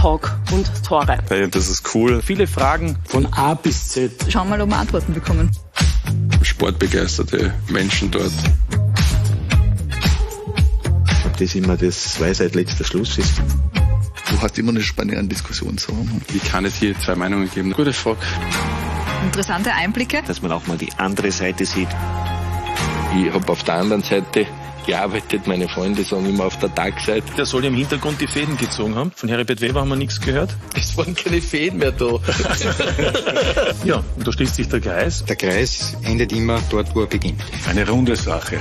Talk und Tore. Hey, das ist cool. Viele Fragen von A bis Z. Schauen wir mal, ob wir Antworten bekommen. Sportbegeisterte Menschen dort. Ob das immer das Weisheit letzter Schluss ist. Du hast immer eine spannende Diskussion zu haben. Wie kann es hier zwei Meinungen geben? Gute Frage. Interessante Einblicke. Dass man auch mal die andere Seite sieht. Ich habe auf der anderen Seite gearbeitet. Meine Freunde sagen immer auf der Dark-Seite. Der soll ja im Hintergrund die Fäden gezogen haben. Von Heribert Weber haben wir nichts gehört. Es waren keine Fäden mehr da. Ja, und da schließt sich der Kreis. Der Kreis endet immer dort, wo er beginnt. Eine runde Sache.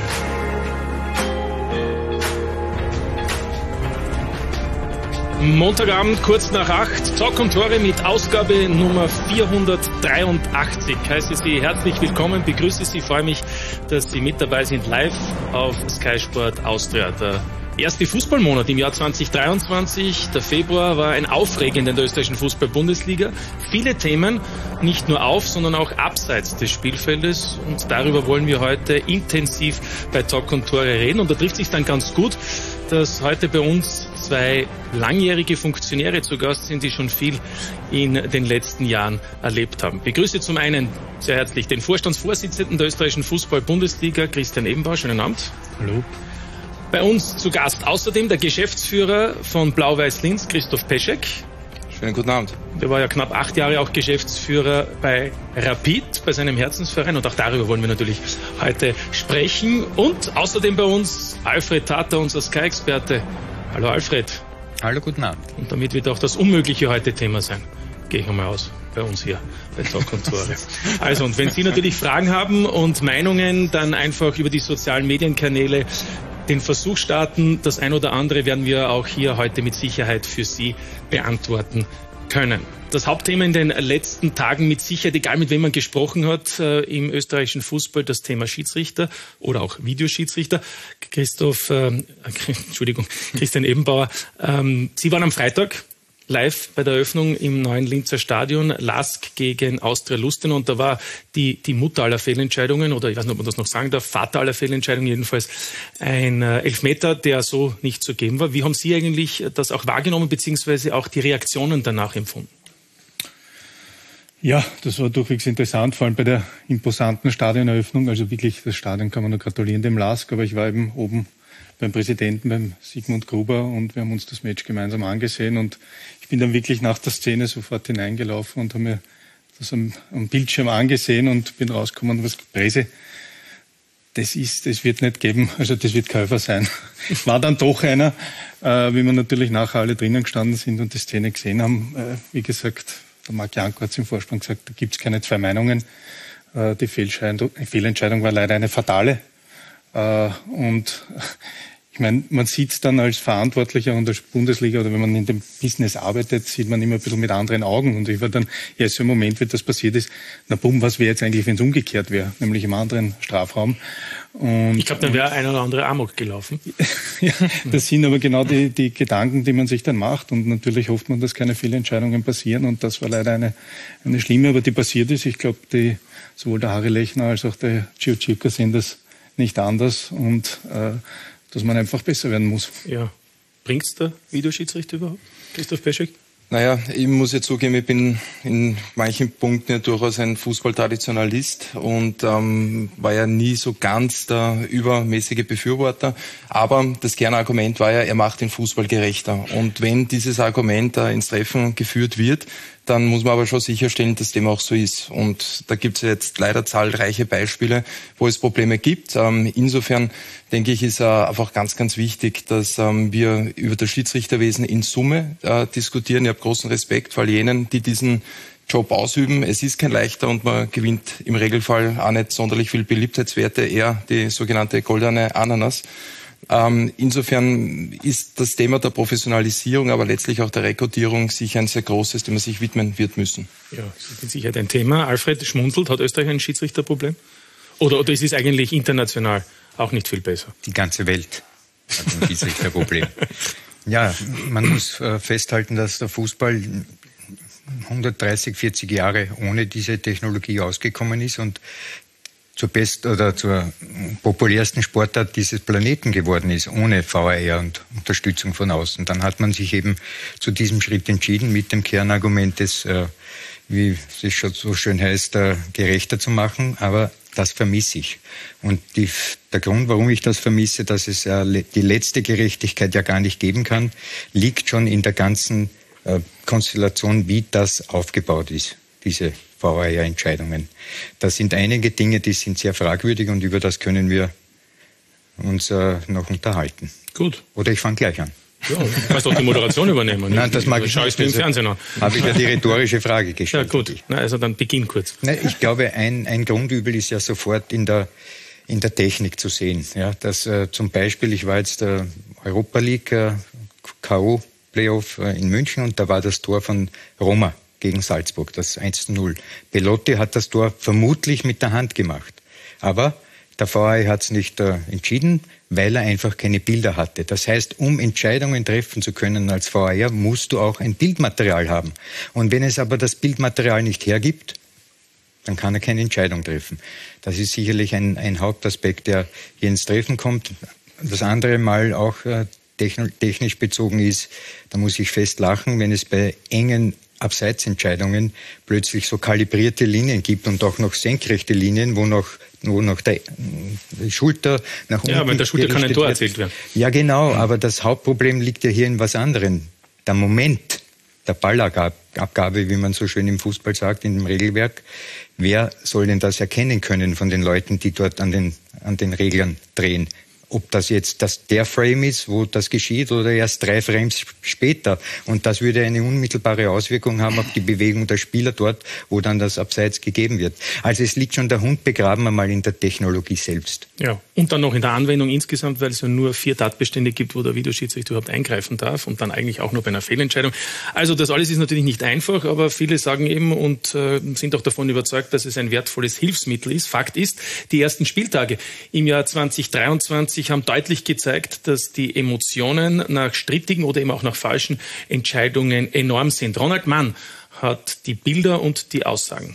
Montagabend, kurz nach 8, Talk und Tore mit Ausgabe Nummer 483. Ich heiße Sie herzlich willkommen, begrüße Sie, freue mich, dass Sie mit dabei sind, live auf Sky Sport Austria. Der erste Fußballmonat im Jahr 2023, der Februar, war ein aufregender in der österreichischen Fußball-Bundesliga. Viele Themen, nicht nur auf, sondern auch abseits des Spielfeldes, und darüber wollen wir heute intensiv bei Talk und Tore reden. Und da trifft sich dann ganz gut, dass heute bei uns zwei langjährige Funktionäre zu Gast sind, die schon viel in den letzten Jahren erlebt haben. Ich begrüße zum einen sehr herzlich den Vorstandsvorsitzenden der österreichischen Fußball-Bundesliga, Christian Ebenbauer. Schönen Abend. Hallo. Bei uns zu Gast außerdem der Geschäftsführer von Blau-Weiß Linz, Christoph Peschek. Schönen guten Abend. Der war ja knapp 8 Jahre auch Geschäftsführer bei Rapid, bei seinem Herzensverein, und auch darüber wollen wir natürlich heute sprechen. Und außerdem bei uns Alfred Tater, unser Sky-Experte. Hallo Alfred. Hallo, guten Abend. Und damit wird auch das Unmögliche heute Thema sein. Gehe ich einmal aus bei uns hier bei Talk und Tore. Also, und wenn Sie natürlich Fragen haben und Meinungen, dann einfach über die sozialen Medienkanäle den Versuch starten. Das ein oder andere werden wir auch hier heute mit Sicherheit für Sie beantworten können. Das Hauptthema in den letzten Tagen mit Sicherheit, egal mit wem man gesprochen hat, im österreichischen Fußball, das Thema Schiedsrichter oder auch Videoschiedsrichter. Christian Ebenbauer, Sie waren am Freitag live bei der Eröffnung im neuen Linzer Stadion, LASK gegen Austria Lustenau, und da war die Mutter aller Fehlentscheidungen, oder ich weiß nicht, ob man das noch sagen darf, Vater aller Fehlentscheidungen, jedenfalls ein Elfmeter, der so nicht zu geben war. Wie haben Sie eigentlich das auch wahrgenommen, beziehungsweise auch die Reaktionen danach empfunden? Ja, das war durchwegs interessant, vor allem bei der imposanten Stadioneröffnung. Also wirklich, das Stadion kann man nur gratulieren, dem LASK, aber ich war eben oben beim Präsidenten, beim Sigmund Gruber, und wir haben uns das Match gemeinsam angesehen, und ich bin dann wirklich nach der Szene sofort hineingelaufen und habe mir das am Bildschirm angesehen und bin rausgekommen und was Presse. Das wird nicht geben, also das wird keiner sein. War dann doch einer, wie wir natürlich nachher alle drinnen gestanden sind und die Szene gesehen haben. Wie gesagt, der Marc Janko hat es im Vorspann gesagt, da gibt es keine zwei Meinungen. Die Fehlentscheidung war leider eine fatale. Und ich meine, man sieht es dann als Verantwortlicher und als Bundesliga, oder wenn man in dem Business arbeitet, sieht man immer ein bisschen mit anderen Augen. Und ich war dann, ja, so im Moment, wenn das passiert ist, na bumm, was wäre jetzt eigentlich, wenn es umgekehrt wäre, nämlich im anderen Strafraum. Und ich glaube, dann wäre ein oder andere Amok gelaufen. Ja, das sind aber genau die Gedanken, die man sich dann macht. Und natürlich hofft man, dass keine Fehlentscheidungen passieren. Und das war leider eine schlimme, aber die passiert ist. Ich glaube, sowohl der Harry Lechner als auch der Ciucica sehen das nicht anders, und dass man einfach besser werden muss. Ja. Bringt's der Videoschiedsrichter überhaupt, Christoph Peschek? Naja, ich muss ja zugeben, ich bin in manchen Punkten ja durchaus ein Fußballtraditionalist und war ja nie so ganz der übermäßige Befürworter. Aber das Kernargument war ja, er macht den Fußball gerechter. Und wenn dieses Argument ins Treffen geführt wird, dann muss man aber schon sicherstellen, dass dem auch so ist. Und da gibt es jetzt leider zahlreiche Beispiele, wo es Probleme gibt. Insofern denke ich, ist einfach ganz, ganz wichtig, dass wir über das Schiedsrichterwesen in Summe diskutieren. Ich habe großen Respekt vor all jenen, die diesen Job ausüben. Es ist kein leichter, und man gewinnt im Regelfall auch nicht sonderlich viel Beliebtheitswerte, eher die sogenannte goldene Ananas. Insofern ist das Thema der Professionalisierung, aber letztlich auch der Rekrutierung sicher ein sehr großes, dem man sich widmen wird müssen. Ja, das ist mit Sicherheit ein Thema. Alfred schmunzelt, hat Österreich ein Schiedsrichterproblem? Oder ist es eigentlich international auch nicht viel besser? Die ganze Welt hat ein Schiedsrichterproblem. Ja, man muss festhalten, dass der Fußball 130, 40 Jahre ohne diese Technologie ausgekommen ist, und zur populärsten Sportart dieses Planeten geworden ist, ohne VAR und Unterstützung von außen. Dann hat man sich eben zu diesem Schritt entschieden, mit dem Kernargument des, wie es schon so schön heißt, gerechter zu machen. Aber das vermisse ich. Und der Grund, warum ich das vermisse, dass es die letzte Gerechtigkeit ja gar nicht geben kann, liegt schon in der ganzen Konstellation, wie das aufgebaut ist, diese VAR-Entscheidungen. Da sind einige Dinge, die sind sehr fragwürdig und über das können wir uns noch unterhalten. Gut. Oder ich fange gleich an. Ja, du kannst doch die Moderation übernehmen. Nein, das mag ich nicht. Im Fernsehen an. Habe ich ja die rhetorische Frage gestellt. Ja, gut. Na, also dann beginn kurz. Nein, ich glaube, ein Grundübel ist ja sofort in der Technik zu sehen. Ja, dass zum Beispiel, ich war jetzt Europa League K.O.-Playoff in München und da war das Tor von Roma gegen Salzburg, das 1:0. Belotti hat das Tor vermutlich mit der Hand gemacht. Aber der VAR hat es nicht entschieden, weil er einfach keine Bilder hatte. Das heißt, um Entscheidungen treffen zu können als VAR, musst du auch ein Bildmaterial haben. Und wenn es aber das Bildmaterial nicht hergibt, dann kann er keine Entscheidung treffen. Das ist sicherlich ein Hauptaspekt, der hier ins Treffen kommt. Das andere Mal auch technisch bezogen ist, da muss ich fest lachen, wenn es bei engen Abseitsentscheidungen plötzlich so kalibrierte Linien gibt und auch noch senkrechte Linien, wo noch die Schulter nach unten... Ja, weil der Schulter kann ein Tor erzielt werden. Ja, genau, aber das Hauptproblem liegt ja hier in was anderem. Der Moment der Ballabgabe, wie man so schön im Fußball sagt, in dem Regelwerk. Wer soll denn das erkennen können von den Leuten, die dort an den Reglern drehen? Ob das jetzt der Frame ist, wo das geschieht, oder erst 3 Frames später. Und das würde eine unmittelbare Auswirkung haben auf die Bewegung der Spieler dort, wo dann das Abseits gegeben wird. Also es liegt schon der Hund begraben einmal in der Technologie selbst. Ja, und dann noch in der Anwendung insgesamt, weil es ja nur 4 Tatbestände gibt, wo der Videoschiedsrichter überhaupt eingreifen darf und dann eigentlich auch nur bei einer Fehlentscheidung. Also das alles ist natürlich nicht einfach, aber viele sagen eben und sind auch davon überzeugt, dass es ein wertvolles Hilfsmittel ist. Fakt ist, die ersten Spieltage im Jahr 2023 haben deutlich gezeigt, dass die Emotionen nach strittigen oder eben auch nach falschen Entscheidungen enorm sind. Ronald Mann hat die Bilder und die Aussagen.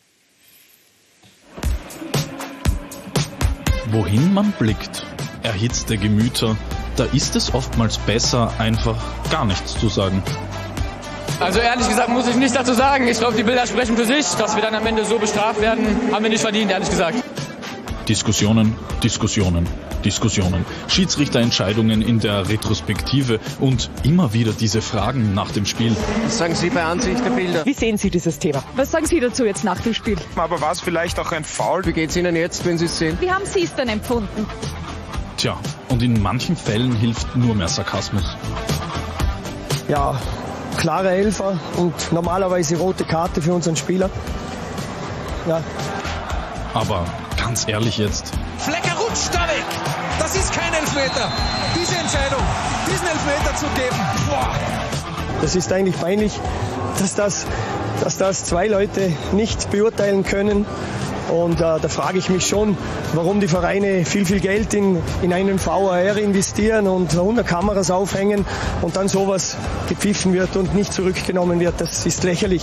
Wohin man blickt, erhitzte Gemüter, da ist es oftmals besser, einfach gar nichts zu sagen. Also ehrlich gesagt muss ich nichts dazu sagen. Ich glaube, die Bilder sprechen für sich. Dass wir dann am Ende so bestraft werden, haben wir nicht verdient, ehrlich gesagt. Diskussionen, Diskussionen, Diskussionen. Schiedsrichterentscheidungen in der Retrospektive und immer wieder diese Fragen nach dem Spiel. Was sagen Sie bei Ansicht der Bilder? Wie sehen Sie dieses Thema? Was sagen Sie dazu jetzt nach dem Spiel? Aber war es vielleicht auch ein Foul? Wie geht es Ihnen jetzt, wenn Sie es sehen? Wie haben Sie es dann empfunden? Tja, und in manchen Fällen hilft nur mehr Sarkasmus. Ja, klarer Elfer und normalerweise rote Karte für unseren Spieler. Ja. Aber ganz ehrlich jetzt. Flecker rutscht da weg. Das ist kein Elfmeter. Diese Entscheidung, diesen Elfmeter zu geben. Boah. Das ist eigentlich peinlich, dass das 2 Leute nicht beurteilen können. Und da frage ich mich schon, warum die Vereine viel Geld in einen VAR investieren und 100 Kameras aufhängen und dann sowas gepfiffen wird und nicht zurückgenommen wird. Das ist lächerlich.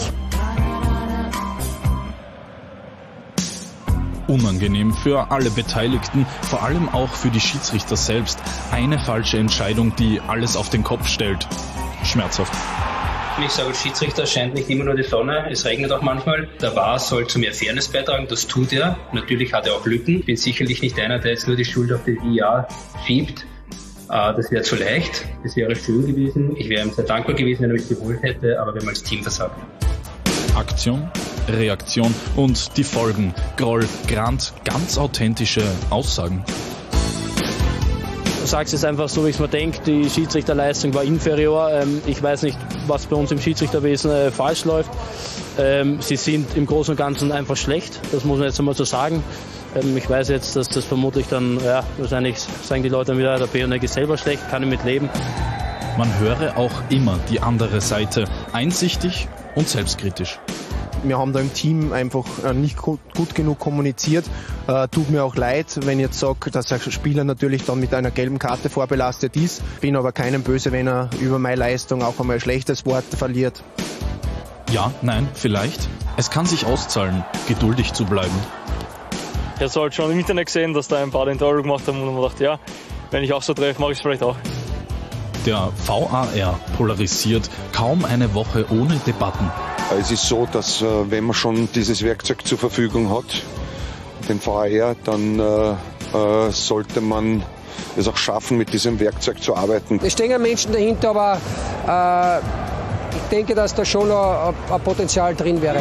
Unangenehm für alle Beteiligten, vor allem auch für die Schiedsrichter selbst. Eine falsche Entscheidung, die alles auf den Kopf stellt. Schmerzhaft. Ich sage, als Schiedsrichter scheint nicht immer nur die Sonne, es regnet auch manchmal. Der VAR soll zu mehr Fairness beitragen, das tut er. Natürlich hat er auch Lücken. Ich bin sicherlich nicht einer, der jetzt nur die Schuld auf die VAR schiebt. Das wäre zu leicht, das wäre schön gewesen. Ich wäre ihm sehr dankbar gewesen, wenn er mich geholt hätte, aber wir haben als Team versagt. Aktion, Reaktion und die Folgen. Groll, Grant, ganz authentische Aussagen. Ich sage es jetzt einfach so, wie ich es mir denke. Die Schiedsrichterleistung war inferior. Ich weiß nicht, was bei uns im Schiedsrichterwesen falsch läuft. Sie sind im Großen und Ganzen einfach schlecht. Das muss man jetzt einmal so sagen. Ich weiß jetzt, dass das vermutlich dann, wahrscheinlich sagen die Leute dann wieder, der B&G ist selber schlecht, kann ich mit leben. Man höre auch immer die andere Seite. Einsichtig und selbstkritisch. Wir haben da im Team einfach nicht gut genug kommuniziert. Tut mir auch leid, wenn ich jetzt sage, dass der Spieler natürlich dann mit einer gelben Karte vorbelastet ist. Bin aber keinem böse, wenn er über meine Leistung auch einmal ein schlechtes Wort verliert. Ja, nein, vielleicht. Es kann sich auszahlen, geduldig zu bleiben. Ich habe es halt schon im Internet gesehen, dass da ein paar den Tor gemacht haben und man dachte, ja, wenn ich auch so treffe, mache ich es vielleicht auch. Der VAR polarisiert, kaum eine Woche ohne Debatten. Es ist so, dass wenn man schon dieses Werkzeug zur Verfügung hat, den VAR, dann sollte man es auch schaffen, mit diesem Werkzeug zu arbeiten. Es stehen Menschen dahinter, aber ich denke, dass da schon ein Potenzial drin wäre.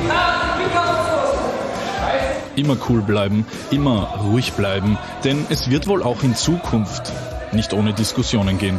Immer cool bleiben, immer ruhig bleiben, denn es wird wohl auch in Zukunft nicht ohne Diskussionen gehen.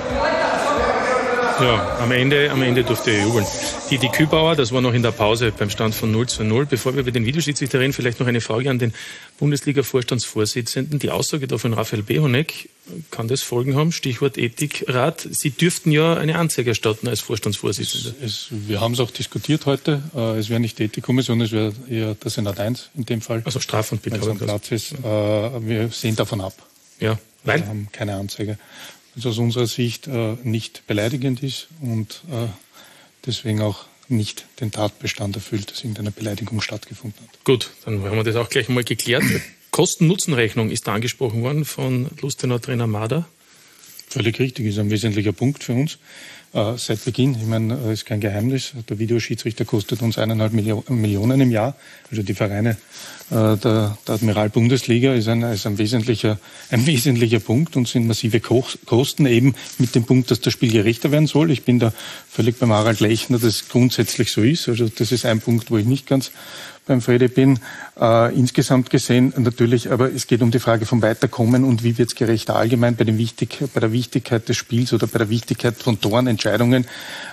Ja, am Ende durfte er jubeln. Die Kübauer, das war noch in der Pause beim Stand von 0:0. Bevor wir über den Videoschiedsrichter reden, vielleicht noch eine Frage an den Bundesliga-Vorstandsvorsitzenden. Die Aussage da von Raphael Behonek, kann das Folgen haben? Stichwort Ethikrat. Sie dürften ja eine Anzeige erstatten als Vorstandsvorsitzender. Wir haben es auch diskutiert heute. Es wäre nicht die Ethikkommission, es wäre eher der Senat 1 in dem Fall. Also Straf- und Betrug. Wenn es am Platz ist. Wir sehen davon ab. Ja, weil? Wir haben keine Anzeige. Also aus unserer Sicht nicht beleidigend ist und deswegen auch nicht den Tatbestand erfüllt, dass irgendeine Beleidigung stattgefunden hat. Gut, dann haben wir das auch gleich mal geklärt. Kosten-Nutzen-Rechnung ist da angesprochen worden von Lustenauer Trainer Mader. Völlig richtig, ist ein wesentlicher Punkt für uns. Seit Beginn, ich meine, ist kein Geheimnis, der Videoschiedsrichter kostet uns 1,5 Millionen im Jahr. Also die Vereine der Admiral-Bundesliga ist ein wesentlicher Punkt und sind massive Kosten, eben mit dem Punkt, dass das Spiel gerechter werden soll. Ich bin da völlig beim Harald Lechner, dass es grundsätzlich so ist. Also das ist ein Punkt, wo ich nicht ganz beim Frede bin. Insgesamt gesehen natürlich, aber es geht um die Frage vom Weiterkommen und wie wird es gerechter allgemein bei der Wichtigkeit des Spiels oder bei der Wichtigkeit von Toren, Entscheidungen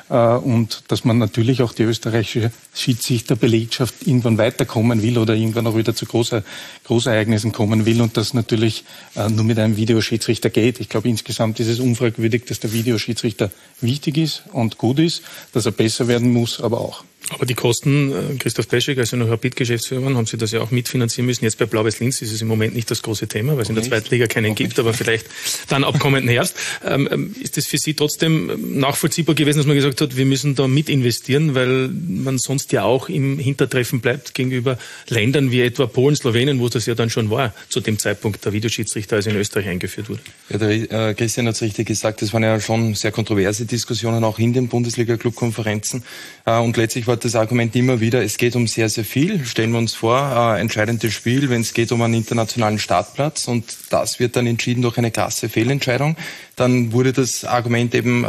und dass man natürlich auch die österreichische Schiedsrichterbelegschaft irgendwann weiterkommen will oder irgendwann auch wieder zu Großereignissen kommen will und das natürlich nur mit einem Videoschiedsrichter geht. Ich glaube, insgesamt ist es unfragwürdig, dass der Videoschiedsrichter wichtig ist und gut ist, dass er besser werden muss, aber auch. Aber die Kosten, Christoph Peschek, als Sie noch Rapid-Geschäftsführer waren, haben Sie das ja auch mitfinanzieren müssen. Jetzt bei Blau-Weiß-Linz ist es im Moment nicht das große Thema, weil es in der zweiten Liga keinen gibt, aber vielleicht dann ab kommenden Herbst. Ist das für Sie trotzdem nachvollziehbar gewesen, dass man gesagt hat, wir müssen da mit investieren, weil man sonst ja auch im Hintertreffen bleibt gegenüber Ländern wie etwa Polen, Slowenien, wo das ja dann schon war, zu dem Zeitpunkt der Videoschiedsrichter, als in Österreich eingeführt wurde? Ja, der Christian hat es richtig gesagt, es waren ja schon sehr kontroverse Diskussionen auch in den Bundesliga-Clubkonferenzen und letztlich war das Argument immer wieder, es geht um sehr, sehr viel. Stellen wir uns vor, entscheidendes Spiel, wenn es geht um einen internationalen Startplatz und das wird dann entschieden durch eine krasse Fehlentscheidung. Dann wurde das Argument eben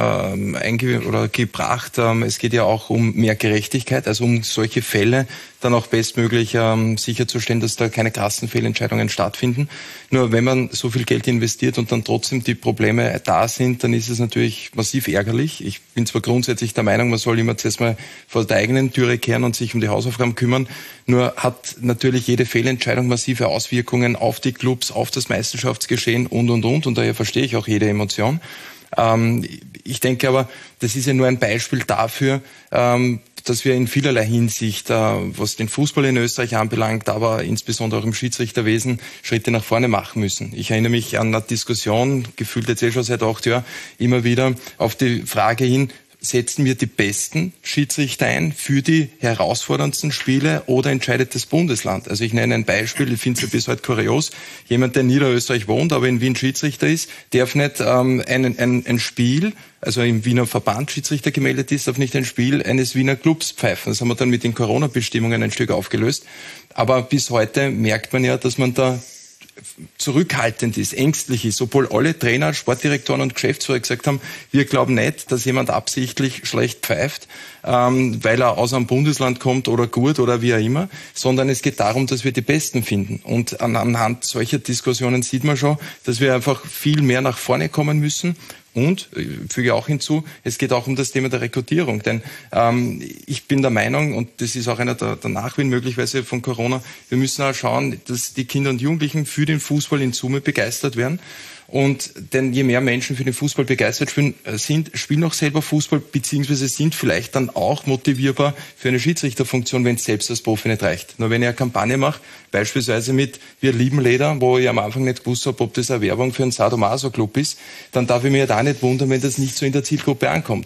gebracht, es geht ja auch um mehr Gerechtigkeit, also um solche Fälle dann auch bestmöglich sicherzustellen, dass da keine krassen Fehlentscheidungen stattfinden. Nur wenn man so viel Geld investiert und dann trotzdem die Probleme da sind, dann ist es natürlich massiv ärgerlich. Ich bin zwar grundsätzlich der Meinung, man soll immer zuerst mal vor der eigenen Türe kehren und sich um die Hausaufgaben kümmern, nur hat natürlich jede Fehlentscheidung massive Auswirkungen auf die Clubs, auf das Meisterschaftsgeschehen und daher verstehe ich auch jede Emotion. Ich denke aber, das ist ja nur ein Beispiel dafür, dass wir in vielerlei Hinsicht, was den Fußball in Österreich anbelangt, aber insbesondere auch im Schiedsrichterwesen, Schritte nach vorne machen müssen. Ich erinnere mich an eine Diskussion, gefühlt jetzt schon seit 8 Jahren, immer wieder auf die Frage hin, setzen wir die besten Schiedsrichter ein für die herausforderndsten Spiele oder entscheidet das Bundesland? Also ich nenne ein Beispiel, ich finde es ja bis heute kurios. Jemand, der in Niederösterreich wohnt, aber in Wien Schiedsrichter ist, darf nicht ein Spiel, also im Wiener Verband Schiedsrichter gemeldet ist, darf nicht ein Spiel eines Wiener Clubs pfeifen. Das haben wir dann mit den Corona-Bestimmungen ein Stück aufgelöst. Aber bis heute merkt man ja, dass man da zurückhaltend ist, ängstlich ist, obwohl alle Trainer, Sportdirektoren und Geschäftsführer gesagt haben, wir glauben nicht, dass jemand absichtlich schlecht pfeift, weil er aus einem Bundesland kommt oder gut oder wie auch immer, sondern es geht darum, dass wir die Besten finden. Und anhand solcher Diskussionen sieht man schon, dass wir einfach viel mehr nach vorne kommen müssen. Und, ich füge auch hinzu, es geht auch um das Thema der Rekrutierung. Denn ich bin der Meinung, und das ist auch einer der Nachwehen möglicherweise von Corona, wir müssen auch schauen, dass die Kinder und Jugendlichen für den Fußball in Summe begeistert werden. Und denn je mehr Menschen für den Fußball begeistert sind, spielen auch selber Fußball, beziehungsweise sind vielleicht dann auch motivierbar für eine Schiedsrichterfunktion, wenn es selbst als Profi nicht reicht. Nur wenn ich eine Kampagne mache, beispielsweise mit Wir lieben Leder, wo ich am Anfang nicht gewusst habe, ob das eine Werbung für einen Sadomaso-Club ist, dann darf ich mir ja da nicht wundern, wenn das nicht so in der Zielgruppe ankommt.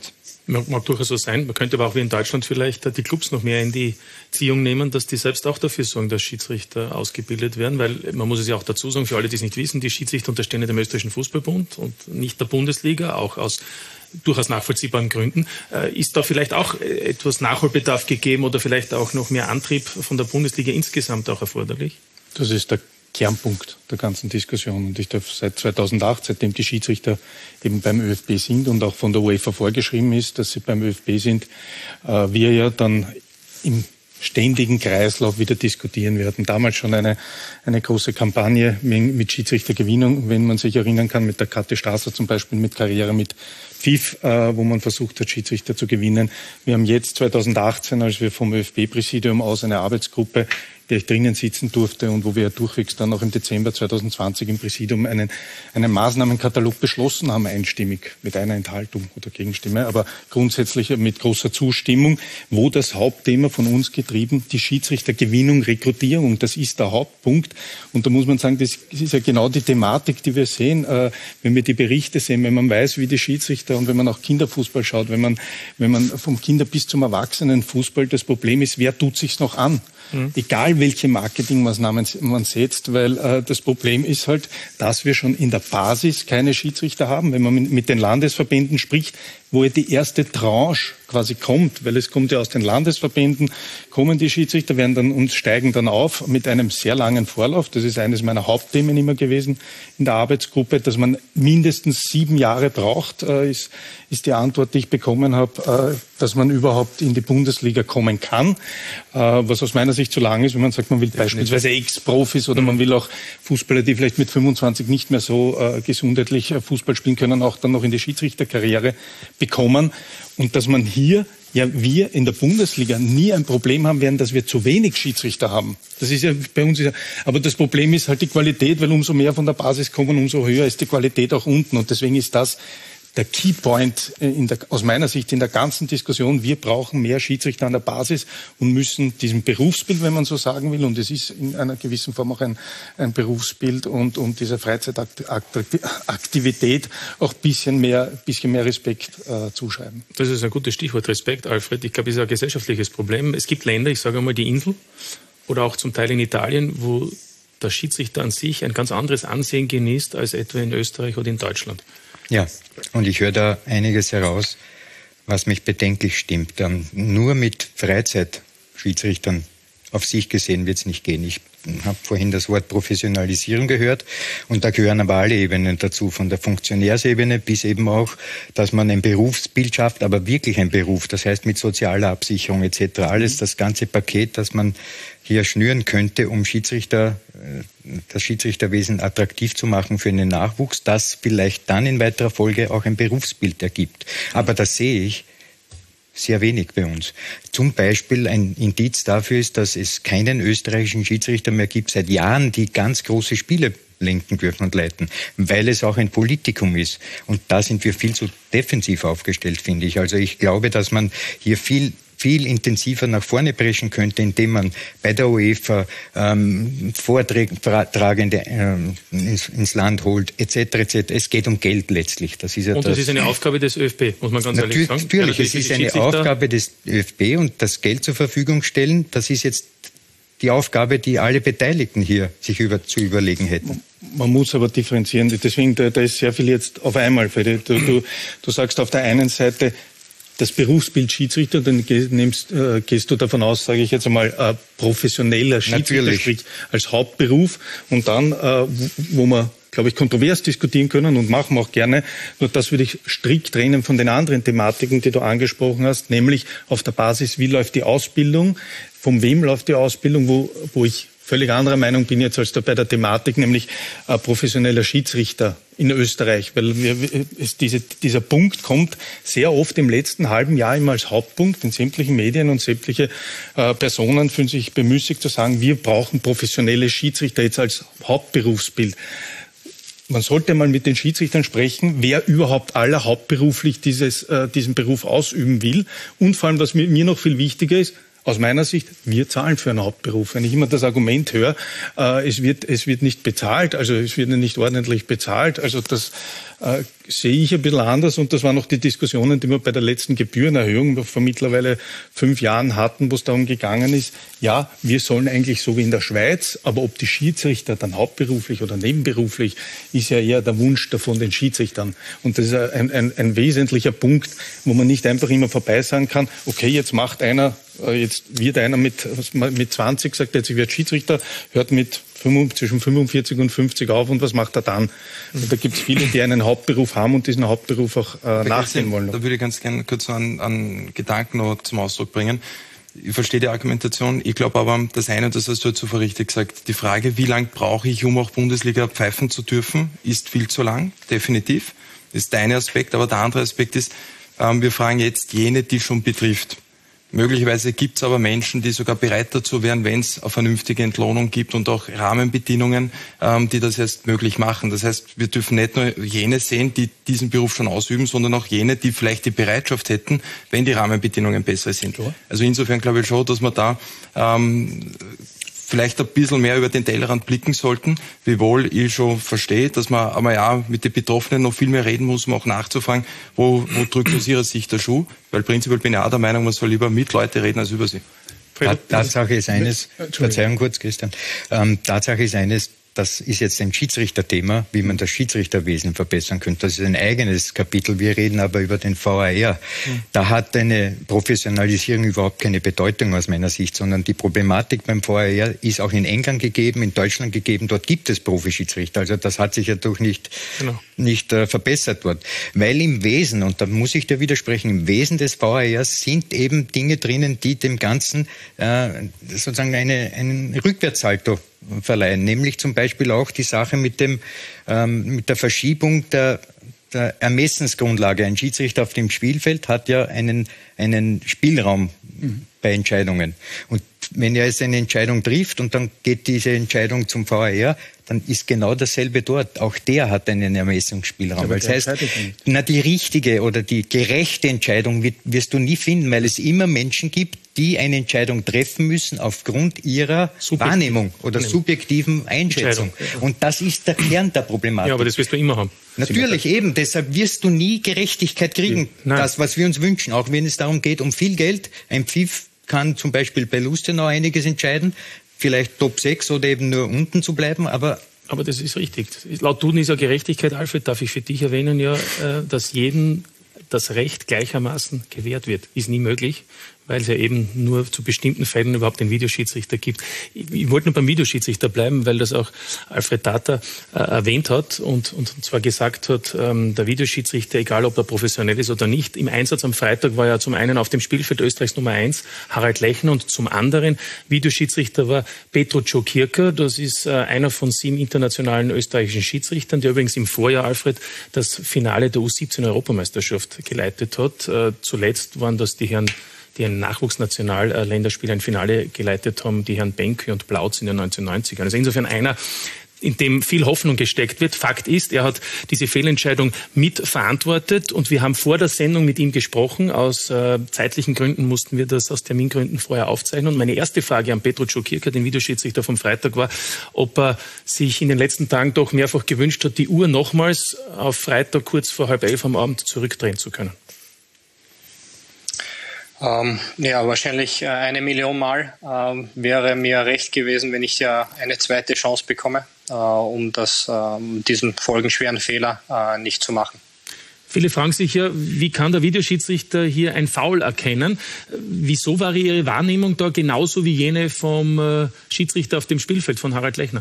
Mag durchaus so sein. Man könnte aber auch wie in Deutschland vielleicht die Clubs noch mehr in die Ziehung nehmen, dass die selbst auch dafür sorgen, dass Schiedsrichter ausgebildet werden, weil man muss es ja auch dazu sagen, für alle, die es nicht wissen, die Schiedsrichter unterstehen dem österreichischen Fußballbund und nicht der Bundesliga, auch aus durchaus nachvollziehbaren Gründen. Ist da vielleicht auch etwas Nachholbedarf gegeben oder vielleicht auch noch mehr Antrieb von der Bundesliga insgesamt auch erforderlich? Das ist der Kernpunkt der ganzen Diskussion. Und ich darf seit 2008, seitdem die Schiedsrichter eben beim ÖFB sind und auch von der UEFA vorgeschrieben ist, dass sie beim ÖFB sind, wir ja dann im ständigen Kreislauf wieder diskutieren werden. Damals schon eine große Kampagne mit Schiedsrichtergewinnung, wenn man sich erinnern kann, mit der Katte Strasser zum Beispiel, mit Karriere mit FIF, wo man versucht hat, Schiedsrichter zu gewinnen. Wir haben jetzt 2018, als wir vom ÖFB-Präsidium aus eine Arbeitsgruppe, der ich drinnen sitzen durfte und wo wir durchwegs dann noch im Dezember 2020 im Präsidium einen Maßnahmenkatalog beschlossen haben, einstimmig, mit einer Enthaltung oder Gegenstimme, aber grundsätzlich mit großer Zustimmung, wo das Hauptthema von uns getrieben, die Schiedsrichtergewinnung, Rekrutierung, das ist der Hauptpunkt. Und da muss man sagen, das ist ja genau die Thematik, die wir sehen, wenn wir die Berichte sehen, wenn man weiß, wie die Schiedsrichter und wenn man auch Kinderfußball schaut, wenn man vom Kinder- bis zum Erwachsenenfußball, das Problem ist, wer tut sich's noch an? Egal welche Marketingmaßnahmen man setzt, weil das Problem ist halt, dass wir schon in der Basis keine Schiedsrichter haben. Wenn man mit den Landesverbänden spricht, wo ja die erste Tranche quasi kommt, weil es kommt ja aus den Landesverbänden, kommen die Schiedsrichter, werden dann und steigen dann auf mit einem sehr langen Vorlauf. Das ist eines meiner Hauptthemen immer gewesen in der Arbeitsgruppe, dass man mindestens 7 Jahre braucht, ist die Antwort, die ich bekommen habe, dass man überhaupt in die Bundesliga kommen kann, was aus meiner Sicht zu lang ist, wenn man sagt, man will beispielsweise Ex-Profis oder man will auch Fußballer, die vielleicht mit 25 nicht mehr so gesundheitlich Fußball spielen können, auch dann noch in die Schiedsrichterkarriere bekommen. Und dass man hier, ja, wir in der Bundesliga nie ein Problem haben werden, dass wir zu wenig Schiedsrichter haben. Das ist ja bei uns, aber das Problem ist halt die Qualität, weil umso mehr von der Basis kommen, umso höher ist die Qualität auch unten. Und deswegen ist das der Keypoint aus meiner Sicht in der ganzen Diskussion. Wir brauchen mehr Schiedsrichter an der Basis und müssen diesem Berufsbild, wenn man so sagen will, und es ist in einer gewissen Form auch ein Berufsbild und dieser Freizeitaktivität auch ein bisschen mehr Respekt zuschreiben. Das ist ein gutes Stichwort, Respekt, Alfred. Ich glaube, es ist ein gesellschaftliches Problem. Es gibt Länder, ich sage einmal die Insel oder auch zum Teil in Italien, wo der Schiedsrichter an sich ein ganz anderes Ansehen genießt als etwa in Österreich oder in Deutschland. Ja, und ich höre da einiges heraus, was mich bedenklich stimmt. Nur mit Freizeitschiedsrichtern auf sich gesehen wird es nicht gehen. Ich habe vorhin das Wort Professionalisierung gehört und da gehören aber alle Ebenen dazu, von der Funktionärsebene bis eben auch, dass man ein Berufsbild schafft, aber wirklich ein Beruf, das heißt mit sozialer Absicherung etc. Alles, das ganze Paket, das man hier schnüren könnte, um das Schiedsrichterwesen attraktiv zu machen für einen Nachwuchs, das vielleicht dann in weiterer Folge auch ein Berufsbild ergibt. Aber das sehe ich sehr wenig bei uns. Zum Beispiel ein Indiz dafür ist, dass es keinen österreichischen Schiedsrichter mehr gibt seit Jahren, die ganz große Spiele lenken dürfen und leiten, weil es auch ein Politikum ist. Und da sind wir viel zu defensiv aufgestellt, finde ich. Also ich glaube, dass man hier viel intensiver nach vorne preschen könnte, indem man bei der UEFA Vortragende ins Land holt, etc. Es geht um Geld letztlich. Das ist ja das ist eine Aufgabe des ÖFB, muss man ganz ehrlich sagen. Natürlich, es ist eine Aufgabe des ÖFB und das Geld zur Verfügung stellen, das ist jetzt die Aufgabe, die alle Beteiligten hier sich zu überlegen hätten. Man muss aber differenzieren. Deswegen, da ist sehr viel jetzt auf einmal. Du sagst auf der einen Seite, das Berufsbild Schiedsrichter, dann gehst du davon aus, sage ich jetzt einmal, professioneller Schiedsrichter, sprich als Hauptberuf. Und dann, wo man, glaube ich, kontrovers diskutieren können und machen wir auch gerne, nur das würde ich strikt trennen von den anderen Thematiken, die du angesprochen hast, nämlich auf der Basis, wie läuft die Ausbildung, von wem läuft die Ausbildung, wo ich völlig anderer Meinung bin jetzt als da bei der Thematik, nämlich professioneller Schiedsrichter in Österreich, weil dieser Punkt kommt sehr oft im letzten halben Jahr immer als Hauptpunkt in sämtlichen Medien und sämtliche Personen fühlen sich bemüßigt zu sagen, wir brauchen professionelle Schiedsrichter jetzt als Hauptberufsbild. Man sollte mal mit den Schiedsrichtern sprechen, wer überhaupt aller hauptberuflich diesen Beruf ausüben will und vor allem, was mir noch viel wichtiger ist, aus meiner Sicht, wir zahlen für einen Hauptberuf. Wenn ich immer das Argument höre, es wird nicht bezahlt, also es wird nicht ordentlich bezahlt, also das sehe ich ein bisschen anders, und das waren noch die Diskussionen, die wir bei der letzten Gebührenerhöhung vor mittlerweile 5 Jahren hatten, wo es darum gegangen ist, ja, wir sollen eigentlich so wie in der Schweiz, aber ob die Schiedsrichter dann hauptberuflich oder nebenberuflich, ist ja eher der Wunsch von den Schiedsrichtern. Und das ist ein wesentlicher Punkt, wo man nicht einfach immer vorbei sagen kann, okay, jetzt wird einer mit 20 sagt, jetzt ich werde Schiedsrichter, hört mit zwischen 45 und 50 auf, und was macht er dann? Und da gibt es viele, die einen Hauptberuf haben und diesen Hauptberuf auch nachgehen wollen. Da würde ich ganz gerne kurz einen Gedanken noch zum Ausdruck bringen. Ich verstehe die Argumentation. Ich glaube aber, das eine, das hast du jetzt zuvor richtig gesagt, die Frage, wie lange brauche ich, um auch Bundesliga pfeifen zu dürfen, ist viel zu lang, definitiv. Das ist der eine Aspekt, aber der andere Aspekt ist, wir fragen jetzt jene, die schon betrifft. Möglicherweise gibt es aber Menschen, die sogar bereit dazu wären, wenn es eine vernünftige Entlohnung gibt und auch Rahmenbedingungen, die das erst möglich machen. Das heißt, wir dürfen nicht nur jene sehen, die diesen Beruf schon ausüben, sondern auch jene, die vielleicht die Bereitschaft hätten, wenn die Rahmenbedingungen besser sind. Also insofern glaube ich schon, dass man da vielleicht ein bisschen mehr über den Tellerrand blicken sollten, wiewohl ich schon verstehe, dass man aber ja mit den Betroffenen noch viel mehr reden muss, um auch nachzufragen, wo drückt aus ihrer Sicht der Schuh, weil prinzipiell bin ich auch der Meinung, man soll lieber mit Leuten reden als über sie. Tatsache ist eines, Verzeihung kurz, Christian, Tatsache ist eines, das ist jetzt ein Schiedsrichterthema, wie man das Schiedsrichterwesen verbessern könnte. Das ist ein eigenes Kapitel. Wir reden aber über den VAR. Da hat eine Professionalisierung überhaupt keine Bedeutung aus meiner Sicht, sondern die Problematik beim VAR ist auch in England gegeben, in Deutschland gegeben. Dort gibt es Profischiedsrichter. Also das hat sich ja doch nicht verbessert dort. Weil im Wesen, und da muss ich dir widersprechen, im Wesen des VARs sind eben Dinge drinnen, die dem Ganzen sozusagen einen Rückwärtssalto verleihen, nämlich zum Beispiel auch die Sache mit der Verschiebung der Ermessensgrundlage. Ein Schiedsrichter auf dem Spielfeld hat ja einen Spielraum bei Entscheidungen. Und wenn er jetzt eine Entscheidung trifft und dann geht diese Entscheidung zum VAR, dann ist genau dasselbe dort. Auch der hat einen Ermessungsspielraum. Das heißt, die richtige oder die gerechte Entscheidung wirst du nie finden, weil es immer Menschen gibt, die eine Entscheidung treffen müssen aufgrund ihrer Wahrnehmung oder subjektiven Einschätzung. Und das ist der Kern der Problematik. Ja, aber das wirst du immer haben. Natürlich, eben. Deshalb wirst du nie Gerechtigkeit kriegen. Das, was wir uns wünschen, auch wenn es darum geht, um viel Geld. Ein Pfiff kann zum Beispiel bei Lustenau einiges entscheiden, vielleicht Top 6 oder eben nur unten zu bleiben, aber das ist richtig. Laut Duden ist ja Gerechtigkeit, Alfred, darf ich für dich erwähnen, ja, dass jedem das Recht gleichermaßen gewährt wird. Ist nie möglich, weil es ja eben nur zu bestimmten Fällen überhaupt den Videoschiedsrichter gibt. Ich wollte nur beim Videoschiedsrichter bleiben, weil das auch Alfred Tata erwähnt hat und zwar gesagt hat, der Videoschiedsrichter, egal ob er professionell ist oder nicht, im Einsatz am Freitag war ja zum einen auf dem Spielfeld Österreichs Nummer 1 Harald Lechner und zum anderen Videoschiedsrichter war Petro Czokirka. Das ist einer von 7 internationalen österreichischen Schiedsrichtern, der übrigens im Vorjahr, Alfred, das Finale der U17-Europameisterschaft geleitet hat. Zuletzt waren das die ein Nachwuchsnational-Länderspiel ein Finale geleitet haben, die Herren Benke und Plautz in den 1990ern. Also insofern einer, in dem viel Hoffnung gesteckt wird. Fakt ist, er hat diese Fehlentscheidung mitverantwortet und wir haben vor der Sendung mit ihm gesprochen. Aus zeitlichen Gründen mussten wir das aus Termingründen vorher aufzeichnen. Und meine erste Frage an Petro Czokirka, den Videoschiedsrichter vom Freitag, war, ob er sich in den letzten Tagen doch mehrfach gewünscht hat, die Uhr nochmals auf Freitag kurz vor 10:30 am Abend zurückdrehen zu können. Ja, wahrscheinlich 1 Million Mal wäre mir recht gewesen, wenn ich ja eine zweite Chance bekomme, um diesen folgenschweren Fehler nicht zu machen. Viele fragen sich ja, wie kann der Videoschiedsrichter hier ein Foul erkennen? Wieso war Ihre Wahrnehmung da genauso wie jene vom Schiedsrichter auf dem Spielfeld von Harald Lechner?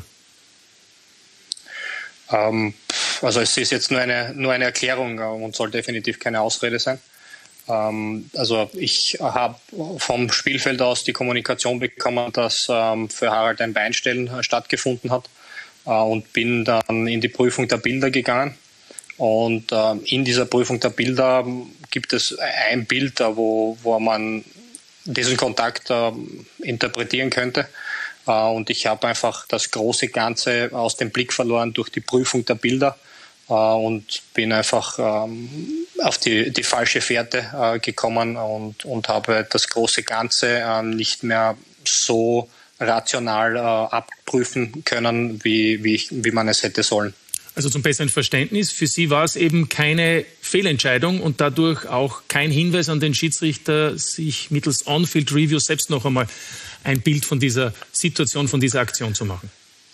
Also es ist jetzt nur eine Erklärung und soll definitiv keine Ausrede sein. Also ich habe vom Spielfeld aus die Kommunikation bekommen, dass für Harald ein Beinstellen stattgefunden hat und bin dann in die Prüfung der Bilder gegangen. Und in dieser Prüfung der Bilder gibt es ein Bild, wo man diesen Kontakt interpretieren könnte. Und ich habe einfach das große Ganze aus dem Blick verloren durch die Prüfung der Bilder. Und bin einfach auf die falsche Fährte gekommen und habe das große Ganze nicht mehr so rational abprüfen können, wie man es hätte sollen. Also zum besseren Verständnis, für Sie war es eben keine Fehlentscheidung und dadurch auch kein Hinweis an den Schiedsrichter, sich mittels On-Field-Review selbst noch einmal ein Bild von dieser Situation, von dieser Aktion zu machen.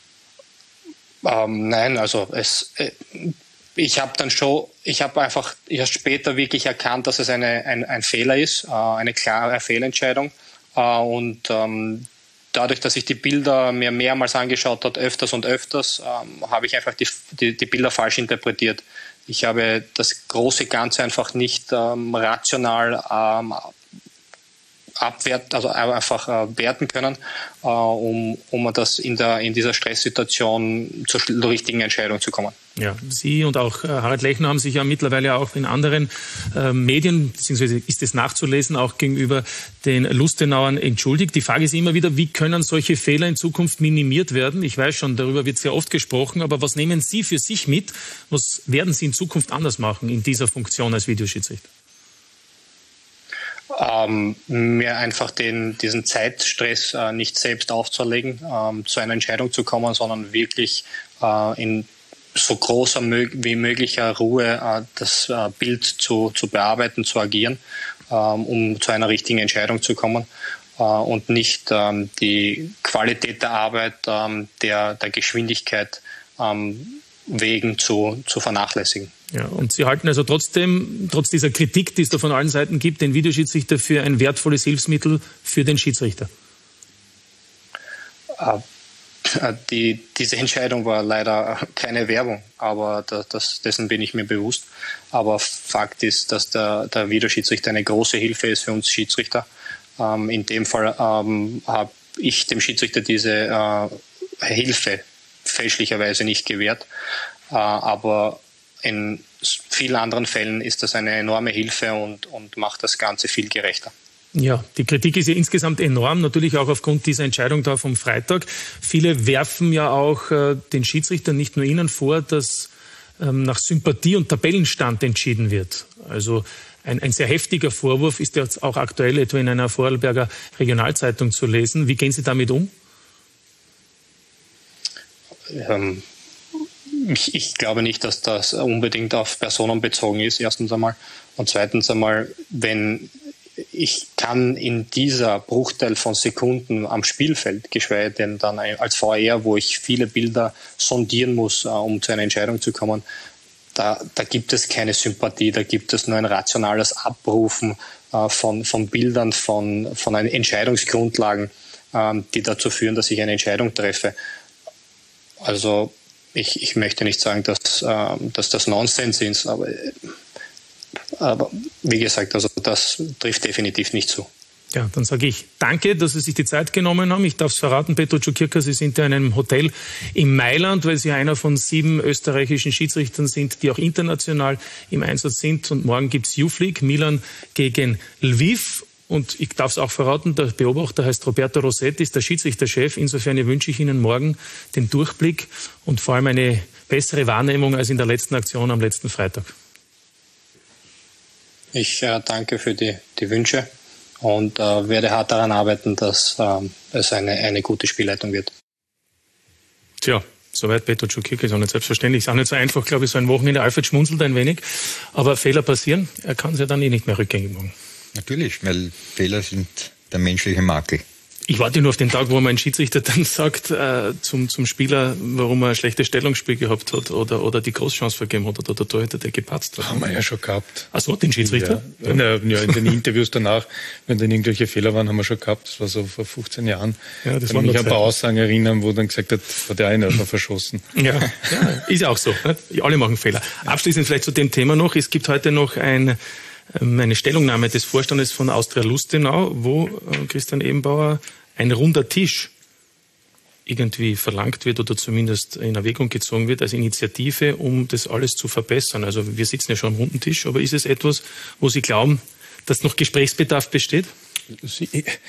Nein, also ich habe einfach erst später wirklich erkannt, dass es ein Fehler ist, eine klare Fehlentscheidung. Und dadurch, dass ich die Bilder mir mehrmals angeschaut habe, öfters und öfters, habe ich einfach die Bilder falsch interpretiert. Ich habe das große Ganze einfach nicht rational werten können, um das in dieser Stresssituation zur richtigen Entscheidung zu kommen. Ja, Sie und auch Harald Lechner haben sich ja mittlerweile auch in anderen Medien, beziehungsweise ist es nachzulesen, auch gegenüber den Lustenauern entschuldigt. Die Frage ist immer wieder, wie können solche Fehler in Zukunft minimiert werden? Ich weiß schon, darüber wird sehr oft gesprochen, aber was nehmen Sie für sich mit? Was werden Sie in Zukunft anders machen in dieser Funktion als Videoschiedsrichter? Mir einfach diesen Zeitstress nicht selbst aufzuerlegen, zu einer Entscheidung zu kommen, sondern wirklich in so großer wie möglicher Ruhe das Bild zu bearbeiten, zu agieren, um zu einer richtigen Entscheidung zu kommen und nicht die Qualität der Arbeit der Geschwindigkeit wegen zu vernachlässigen. Ja, und Sie halten also trotzdem, trotz dieser Kritik, die es da von allen Seiten gibt, den Videoschiedsrichter für ein wertvolles Hilfsmittel für den Schiedsrichter? Diese Entscheidung war leider keine Werbung, aber dessen bin ich mir bewusst. Aber Fakt ist, dass der Videoschiedsrichter eine große Hilfe ist für uns Schiedsrichter. In dem Fall habe ich dem Schiedsrichter diese Hilfe fälschlicherweise nicht gewährt, aber in vielen anderen Fällen ist das eine enorme Hilfe und macht das Ganze viel gerechter. Ja, die Kritik ist ja insgesamt enorm, natürlich auch aufgrund dieser Entscheidung da vom Freitag. Viele werfen ja auch den Schiedsrichtern, nicht nur Ihnen vor, dass nach Sympathie und Tabellenstand entschieden wird. Also ein sehr heftiger Vorwurf ist jetzt auch aktuell etwa in einer Vorarlberger Regionalzeitung zu lesen. Wie gehen Sie damit um? Ich glaube nicht, dass das unbedingt auf Personen bezogen ist, erstens einmal. Und zweitens einmal, wenn ich kann in dieser Bruchteil von Sekunden am Spielfeld, geschweige denn dann als VR, wo ich viele Bilder sondieren muss, um zu einer Entscheidung zu kommen, da gibt es keine Sympathie, da gibt es nur ein rationales Abrufen von Bildern, von Entscheidungsgrundlagen, die dazu führen, dass ich eine Entscheidung treffe. Also ich möchte nicht sagen, dass das Nonsens ist, aber wie gesagt, also das trifft definitiv nicht zu. Ja, dann sage ich danke, dass Sie sich die Zeit genommen haben. Ich darf es verraten, Petr Cukirka, Sie sind ja in einem Hotel in Mailand, weil Sie einer von 7 österreichischen Schiedsrichtern sind, die auch international im Einsatz sind. Und morgen gibt es Youth League, Milan gegen Lviv. Und ich darf es auch verraten, der Beobachter heißt Roberto Rossetti, ist der Schiedsrichterchef. Insofern wünsche ich Ihnen morgen den Durchblick und vor allem eine bessere Wahrnehmung als in der letzten Aktion am letzten Freitag. Ich danke für die Wünsche und werde hart daran arbeiten, dass es eine gute Spielleitung wird. Tja, soweit Petr Cukirka, ist auch nicht selbstverständlich. Ist auch nicht so einfach, glaube ich, so ein Wochenende. Alfred schmunzelt ein wenig, aber Fehler passieren. Er kann es ja dann nicht mehr rückgängig machen. Natürlich, weil Fehler sind der menschliche Makel. Ich warte nur auf den Tag, wo mein Schiedsrichter dann sagt zum Spieler, warum er ein schlechtes Stellungsspiel gehabt hat oder die Großchance vergeben hat oder der Torhüter, der gepatzt hat. Haben wir ja schon gehabt. Ach so, den Schiedsrichter? Ja, in den Interviews danach, wenn dann irgendwelche Fehler waren, haben wir schon gehabt. Das war so vor 15 Jahren. Ja, das kann mich an ein paar Aussagen erinnern, wo dann gesagt hat der eine einfach verschossen. Ja, ist ja auch so. Ne? Alle machen Fehler. Abschließend vielleicht zu dem Thema noch. Es gibt heute noch eine Stellungnahme des Vorstandes von Austria Lustenau, wo Christian Ebenbauer ein runder Tisch irgendwie verlangt wird oder zumindest in Erwägung gezogen wird als Initiative, um das alles zu verbessern. Also wir sitzen ja schon am runden Tisch, aber ist es etwas, wo Sie glauben, dass noch Gesprächsbedarf besteht?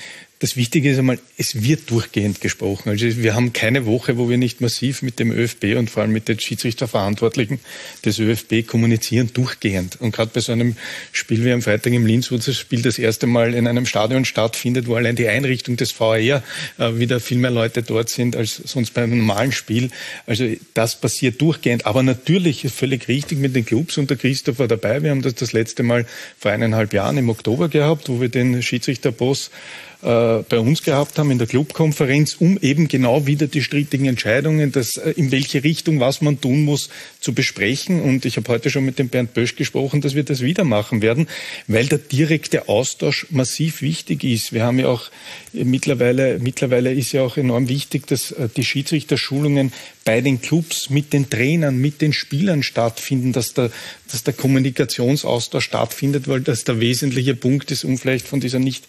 das Wichtige ist einmal, es wird durchgehend gesprochen. Also wir haben keine Woche, wo wir nicht massiv mit dem ÖFB und vor allem mit den Schiedsrichterverantwortlichen des ÖFB kommunizieren, durchgehend. Und gerade bei so einem Spiel wie am Freitag im Linz, wo das Spiel das erste Mal in einem Stadion stattfindet, wo allein die Einrichtung des VAR wieder viel mehr Leute dort sind als sonst bei einem normalen Spiel. Also das passiert durchgehend. Aber natürlich ist völlig richtig mit den Clubs und der Christoph war dabei. Wir haben das letzte Mal vor 1,5 Jahren im Oktober gehabt, wo wir den Schiedsrichterboss bei uns gehabt haben in der Clubkonferenz, um eben genau wieder die strittigen Entscheidungen, in welche Richtung, was man tun muss, zu besprechen. Und ich habe heute schon mit dem Bernd Bösch gesprochen, dass wir das wieder machen werden, weil der direkte Austausch massiv wichtig ist. Wir haben ja auch mittlerweile ist ja auch enorm wichtig, dass die Schiedsrichterschulungen bei den Clubs mit den Trainern, mit den Spielern stattfinden, dass der Kommunikationsaustausch stattfindet, weil das der wesentliche Punkt ist, um vielleicht von dieser nicht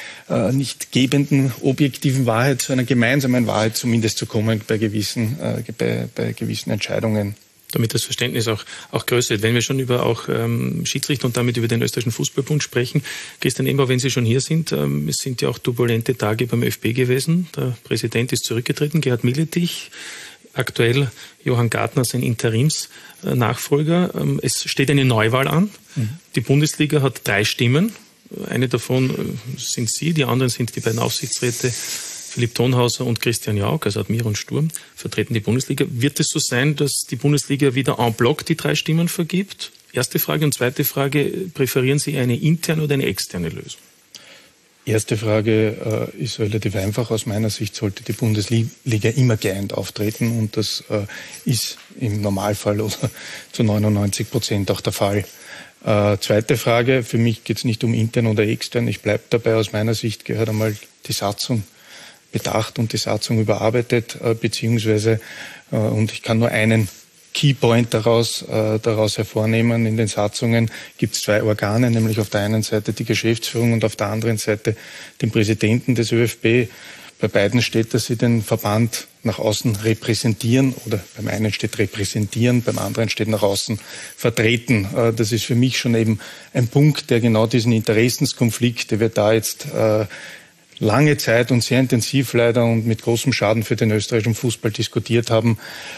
gebenden objektiven Wahrheit zu einer gemeinsamen Wahrheit zumindest zu kommen bei gewissen Entscheidungen. Damit das Verständnis auch größer wird. Wenn wir schon über auch Schiedsrichter und damit über den österreichischen Fußballbund sprechen, Christian Ebenbauer, wenn Sie schon hier sind, es sind ja auch turbulente Tage beim ÖFB gewesen. Der Präsident ist zurückgetreten, Gerhard Milletich. Aktuell Johann Gartner, sein Interimsnachfolger. Es steht eine Neuwahl an. Die Bundesliga hat 3 Stimmen. Eine davon sind Sie, die anderen sind die beiden Aufsichtsräte Philipp Thonhauser und Christian Jauch, also Admira und Sturm, vertreten die Bundesliga. Wird es so sein, dass die Bundesliga wieder en bloc die 3 Stimmen vergibt? Erste Frage. Und zweite Frage, präferieren Sie eine interne oder eine externe Lösung? Erste Frage ist relativ einfach. Aus meiner Sicht sollte die Bundesliga immer geeint auftreten und das ist im Normalfall oder zu 99% auch der Fall. Zweite Frage, für mich geht es nicht um intern oder extern. Ich bleibe dabei, aus meiner Sicht gehört einmal die Satzung bedacht und die Satzung überarbeitet, beziehungsweise, und ich kann nur einen Keypoint daraus hervornehmen. In den Satzungen gibt es 2 Organe, nämlich auf der einen Seite die Geschäftsführung und auf der anderen Seite den Präsidenten des ÖFB. Bei beiden steht, dass sie den Verband nach außen repräsentieren oder beim einen steht repräsentieren, beim anderen steht nach außen vertreten. Das ist für mich schon eben ein Punkt, der genau diesen Interessenskonflikt, der wir da jetzt lange Zeit und sehr intensiv leider und mit großem Schaden für den österreichischen Fußball diskutiert haben,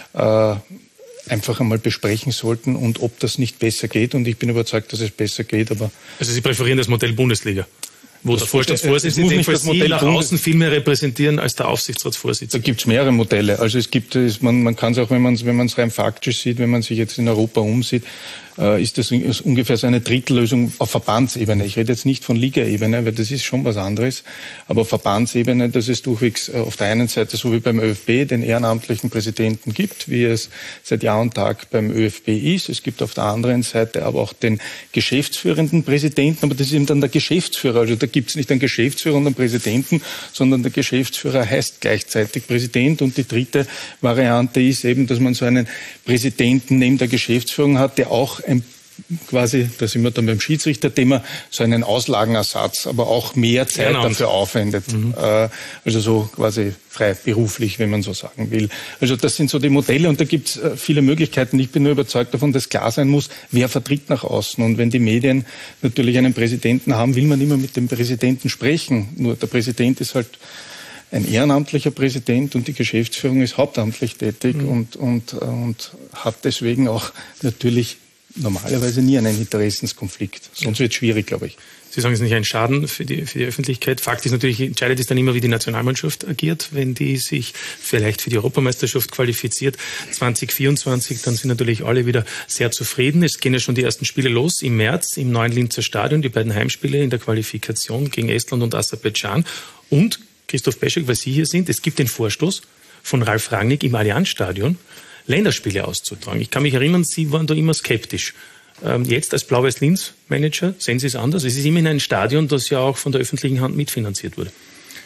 einfach einmal besprechen sollten und ob das nicht besser geht. Und ich bin überzeugt, dass es besser geht. Aber also Sie präferieren das Modell Bundesliga? Wo der Vorstandsvorsitzende Sie nach außen viel mehr repräsentieren als der Aufsichtsratsvorsitzende. Da gibt es mehrere Modelle. Also man kann es auch, wenn man es rein faktisch sieht, wenn man sich jetzt in Europa umsieht, ist das ungefähr so eine Drittellösung auf Verbandsebene. Ich rede jetzt nicht von Ligaebene, weil das ist schon was anderes. Aber auf Verbandsebene, dass es durchwegs auf der einen Seite, so wie beim ÖFB, den ehrenamtlichen Präsidenten gibt, wie es seit Jahr und Tag beim ÖFB ist. Es gibt auf der anderen Seite aber auch den geschäftsführenden Präsidenten, aber das ist eben dann der Geschäftsführer. Also da gibt es nicht einen Geschäftsführer und einen Präsidenten, sondern der Geschäftsführer heißt gleichzeitig Präsident. Und die dritte Variante ist eben, dass man so einen Präsidenten neben der Geschäftsführung hat, der auch quasi, da sind wir dann beim Schiedsrichterthema, so einen Auslagenersatz, aber auch mehr Zeit dafür aufwendet. Also so quasi frei beruflich, wenn man so sagen will. Also das sind so die Modelle und da gibt es viele Möglichkeiten. Ich bin nur überzeugt davon, dass klar sein muss, wer vertritt nach außen. Und wenn die Medien natürlich einen Präsidenten haben, will man immer mit dem Präsidenten sprechen. Nur der Präsident ist halt ein ehrenamtlicher Präsident und die Geschäftsführung ist hauptamtlich tätig und hat deswegen auch natürlich normalerweise nie einen Interessenskonflikt. Sonst wird es schwierig, glaube ich. Sie sagen, es ist nicht ein Schaden für die Öffentlichkeit. Fakt ist natürlich, entscheidet es dann immer, wie die Nationalmannschaft agiert. Wenn die sich vielleicht für die Europameisterschaft qualifiziert 2024, dann sind natürlich alle wieder sehr zufrieden. Es gehen ja schon die ersten Spiele los im März im neuen Linzer Stadion, die beiden Heimspiele in der Qualifikation gegen Estland und Aserbaidschan. Und, Christoph Peschek, weil Sie hier sind, es gibt den Vorstoß von Ralf Rangnick im Allianzstadion, Länderspiele auszutragen. Ich kann mich erinnern, Sie waren da immer skeptisch. Jetzt als Blau-Weiß-Linz-Manager sehen Sie es anders? Es ist immerhin ein Stadion, das ja auch von der öffentlichen Hand mitfinanziert wurde.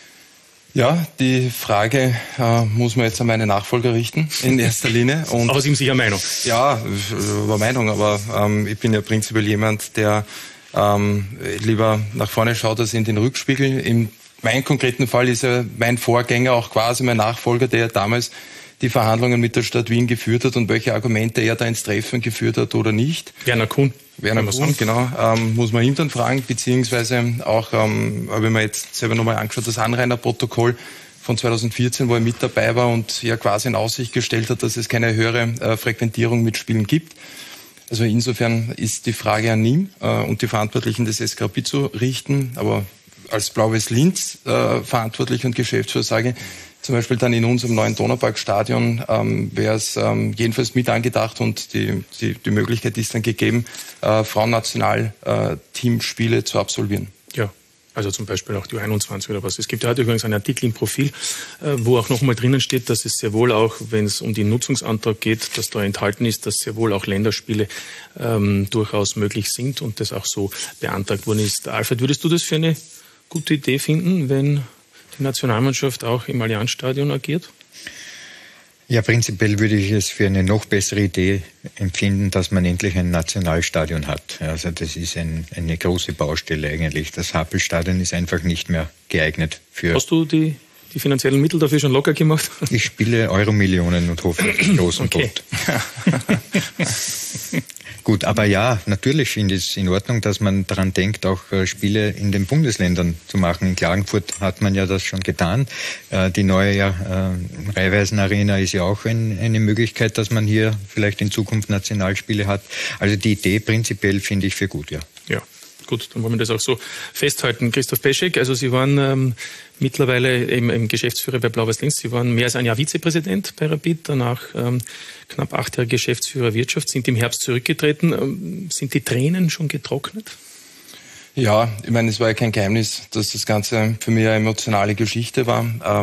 Ja, die Frage muss man jetzt an meine Nachfolger richten, in erster Linie. Und aber Sie haben sicher Meinung. Ja, über Meinung, aber ich bin ja prinzipiell jemand, der lieber nach vorne schaut als in den Rückspiegel. In meinem konkreten Fall ist ja mein Vorgänger auch quasi mein Nachfolger, der damals die Verhandlungen mit der Stadt Wien geführt hat und welche Argumente er da ins Treffen geführt hat oder nicht. Werner Kuhn. Werner Brunn, genau, muss man ihn dann fragen, beziehungsweise auch, habe ich mir jetzt selber nochmal angeschaut, das Anrainerprotokoll von 2014, wo er mit dabei war und ja quasi in Aussicht gestellt hat, dass es keine höhere Frequentierung mit Spielen gibt. Also insofern ist die Frage an ihn und die Verantwortlichen des SK Rapid zu richten, aber als Blau-Weiß Linz verantwortlich und Geschäftsführer sage, zum Beispiel dann in unserem neuen Donauparkstadion wäre es jedenfalls mit angedacht und die Möglichkeit ist dann gegeben, Frauennational-Teamspiele zu absolvieren. Ja, also zum Beispiel auch die U21 oder was. Es gibt ja heute übrigens einen Artikel im Profil, wo auch nochmal drinnen steht, dass es sehr wohl auch, wenn es um den Nutzungsantrag geht, dass da enthalten ist, dass sehr wohl auch Länderspiele durchaus möglich sind und das auch so beantragt worden ist. Alfred, würdest du das für eine gute Idee finden, wenn die Nationalmannschaft auch im Allianzstadion agiert? Ja, prinzipiell würde ich es für eine noch bessere Idee empfinden, dass man endlich ein Nationalstadion hat. Also das ist eine große Baustelle eigentlich. Das Happelstadion ist einfach nicht mehr geeignet für... Hast du die finanziellen Mittel dafür schon locker gemacht? Ich spiele Euromillionen und hoffe auf den großen Pot. Gut, aber ja, natürlich finde ich es in Ordnung, dass man daran denkt, auch Spiele in den Bundesländern zu machen. In Klagenfurt hat man ja das schon getan. Die neue Raiffeisen-Arena ist ja auch eine Möglichkeit, dass man hier vielleicht in Zukunft Nationalspiele hat. Also die Idee prinzipiell finde ich für gut, ja. Ja, gut, dann wollen wir das auch so festhalten. Christoph Peschek, also Sie waren mittlerweile eben Geschäftsführer bei Blau-Weiß Linz. Sie waren mehr als ein Jahr Vizepräsident bei Rapid, danach knapp 8 Jahre Geschäftsführer Wirtschaft, sind im Herbst zurückgetreten. Sind die Tränen schon getrocknet? Ja, ich meine, es war ja kein Geheimnis, dass das Ganze für mich eine emotionale Geschichte war.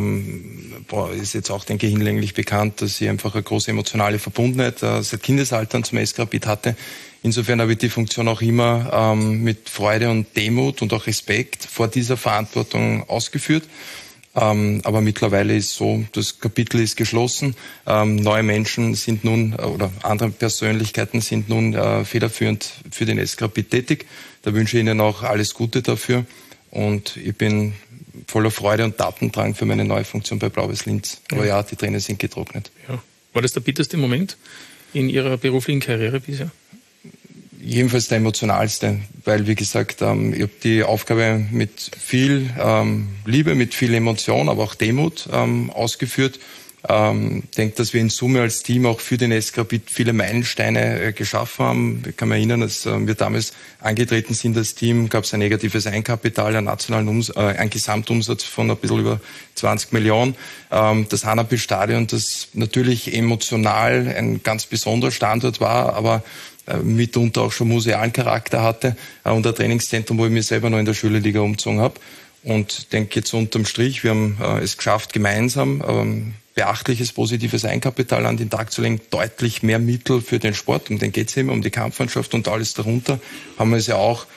Ist jetzt auch, denke ich, hinlänglich bekannt, dass ich einfach eine große emotionale Verbundenheit seit Kindesaltern zum SK Rapid hatte. Insofern habe ich die Funktion auch immer mit Freude und Demut und auch Respekt vor dieser Verantwortung ausgeführt. Aber mittlerweile ist so, das Kapitel ist geschlossen. Neue Menschen sind nun, oder andere Persönlichkeiten sind nun federführend für den SK Rapid tätig. Da wünsche ich Ihnen auch alles Gute dafür. Und ich bin voller Freude und Tatendrang für meine neue Funktion bei Blau-Weiß Linz. Aber ja, die Tränen sind getrocknet. Ja. War das der bitterste Moment in Ihrer beruflichen Karriere bisher? Jedenfalls der emotionalste, weil, wie gesagt, ich habe die Aufgabe mit viel Liebe, mit viel Emotion, aber auch Demut ausgeführt. Denke, dass wir in Summe als Team auch für den SK Rapid viele Meilensteine geschaffen haben. Ich kann mich erinnern, als wir damals angetreten sind, das Team, gab es ein negatives Eigenkapital, ein Gesamtumsatz von ein bisschen über 20 Millionen. Das Hanapi-Stadion, das natürlich emotional ein ganz besonderer Standort war, aber mitunter auch schon musealen Charakter hatte und ein Trainingszentrum, wo ich mich selber noch in der Schülerliga umgezogen habe. Und denke jetzt unterm Strich, wir haben es geschafft, gemeinsam beachtliches positives Eigenkapital an den Tag zu legen, deutlich mehr Mittel für den Sport, um den geht es immer, um die Kampfmannschaft und alles darunter, haben wir es ja auch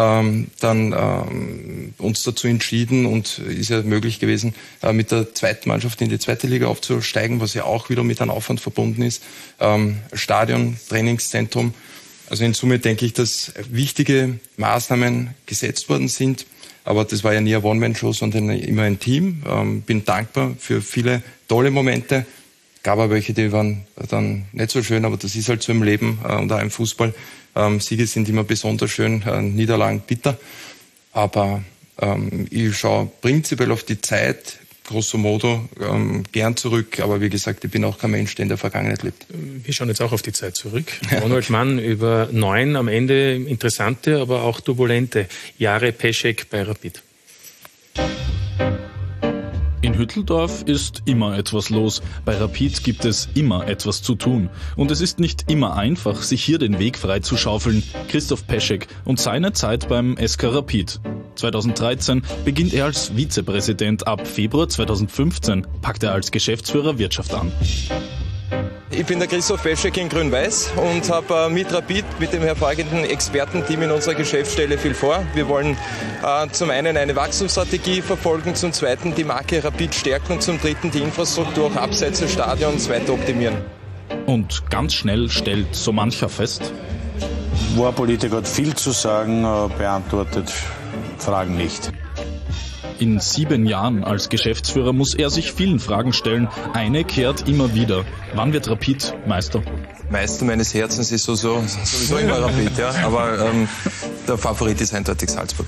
uns dazu entschieden und ist ja möglich gewesen, mit der zweiten Mannschaft in die zweite Liga aufzusteigen, was ja auch wieder mit einem Aufwand verbunden ist. Stadion, Trainingszentrum. Also in Summe denke ich, dass wichtige Maßnahmen gesetzt worden sind. Aber das war ja nie eine One-Man-Show, sondern immer ein Team. Bin dankbar für viele tolle Momente. Gab auch welche, die waren dann nicht so schön, aber das ist halt so im Leben und auch im Fußball. Siege sind immer besonders schön, Niederlagen bitter. Aber ich schaue prinzipiell auf die Zeit, grosso modo, gern zurück. Aber wie gesagt, ich bin auch kein Mensch, der in der Vergangenheit lebt. Wir schauen jetzt auch auf die Zeit zurück. Ronald Mann, über 9 am Ende interessante, aber auch turbulente Jahre Peschek bei Rapid. In Hütteldorf ist immer etwas los. Bei Rapid gibt es immer etwas zu tun. Und es ist nicht immer einfach, sich hier den Weg frei zu schaufeln. Christoph Peschek und seine Zeit beim SK Rapid. 2013 beginnt er als Vizepräsident. Ab Februar 2015 packt er als Geschäftsführer Wirtschaft an. Ich bin der Christoph Peschek in Grün-Weiß und habe mit Rapid, mit dem hervorragenden Expertenteam in unserer Geschäftsstelle viel vor. Wir wollen zum einen eine Wachstumsstrategie verfolgen, zum zweiten die Marke Rapid stärken und zum dritten die Infrastruktur auch abseits des Stadions weiter optimieren. Und ganz schnell stellt so mancher fest: Ein Politiker hat viel zu sagen, beantwortet Fragen nicht. In 7 Jahren als Geschäftsführer muss er sich vielen Fragen stellen. Eine kehrt immer wieder: Wann wird Rapid Meister? Meister meines Herzens ist sowieso immer Rapid, ja. Aber der Favorit ist eindeutig Salzburg.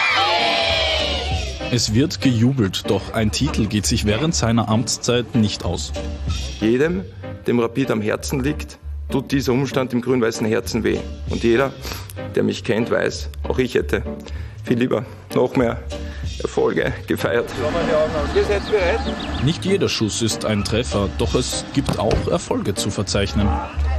Es wird gejubelt, doch ein Titel geht sich während seiner Amtszeit nicht aus. Jedem, dem Rapid am Herzen liegt, tut dieser Umstand im grün-weißen Herzen weh. Und jeder, der mich kennt, weiß, auch ich hätte viel lieber noch mehr Erfolge gefeiert. Ihr seid bereit? Nicht jeder Schuss ist ein Treffer, doch es gibt auch Erfolge zu verzeichnen.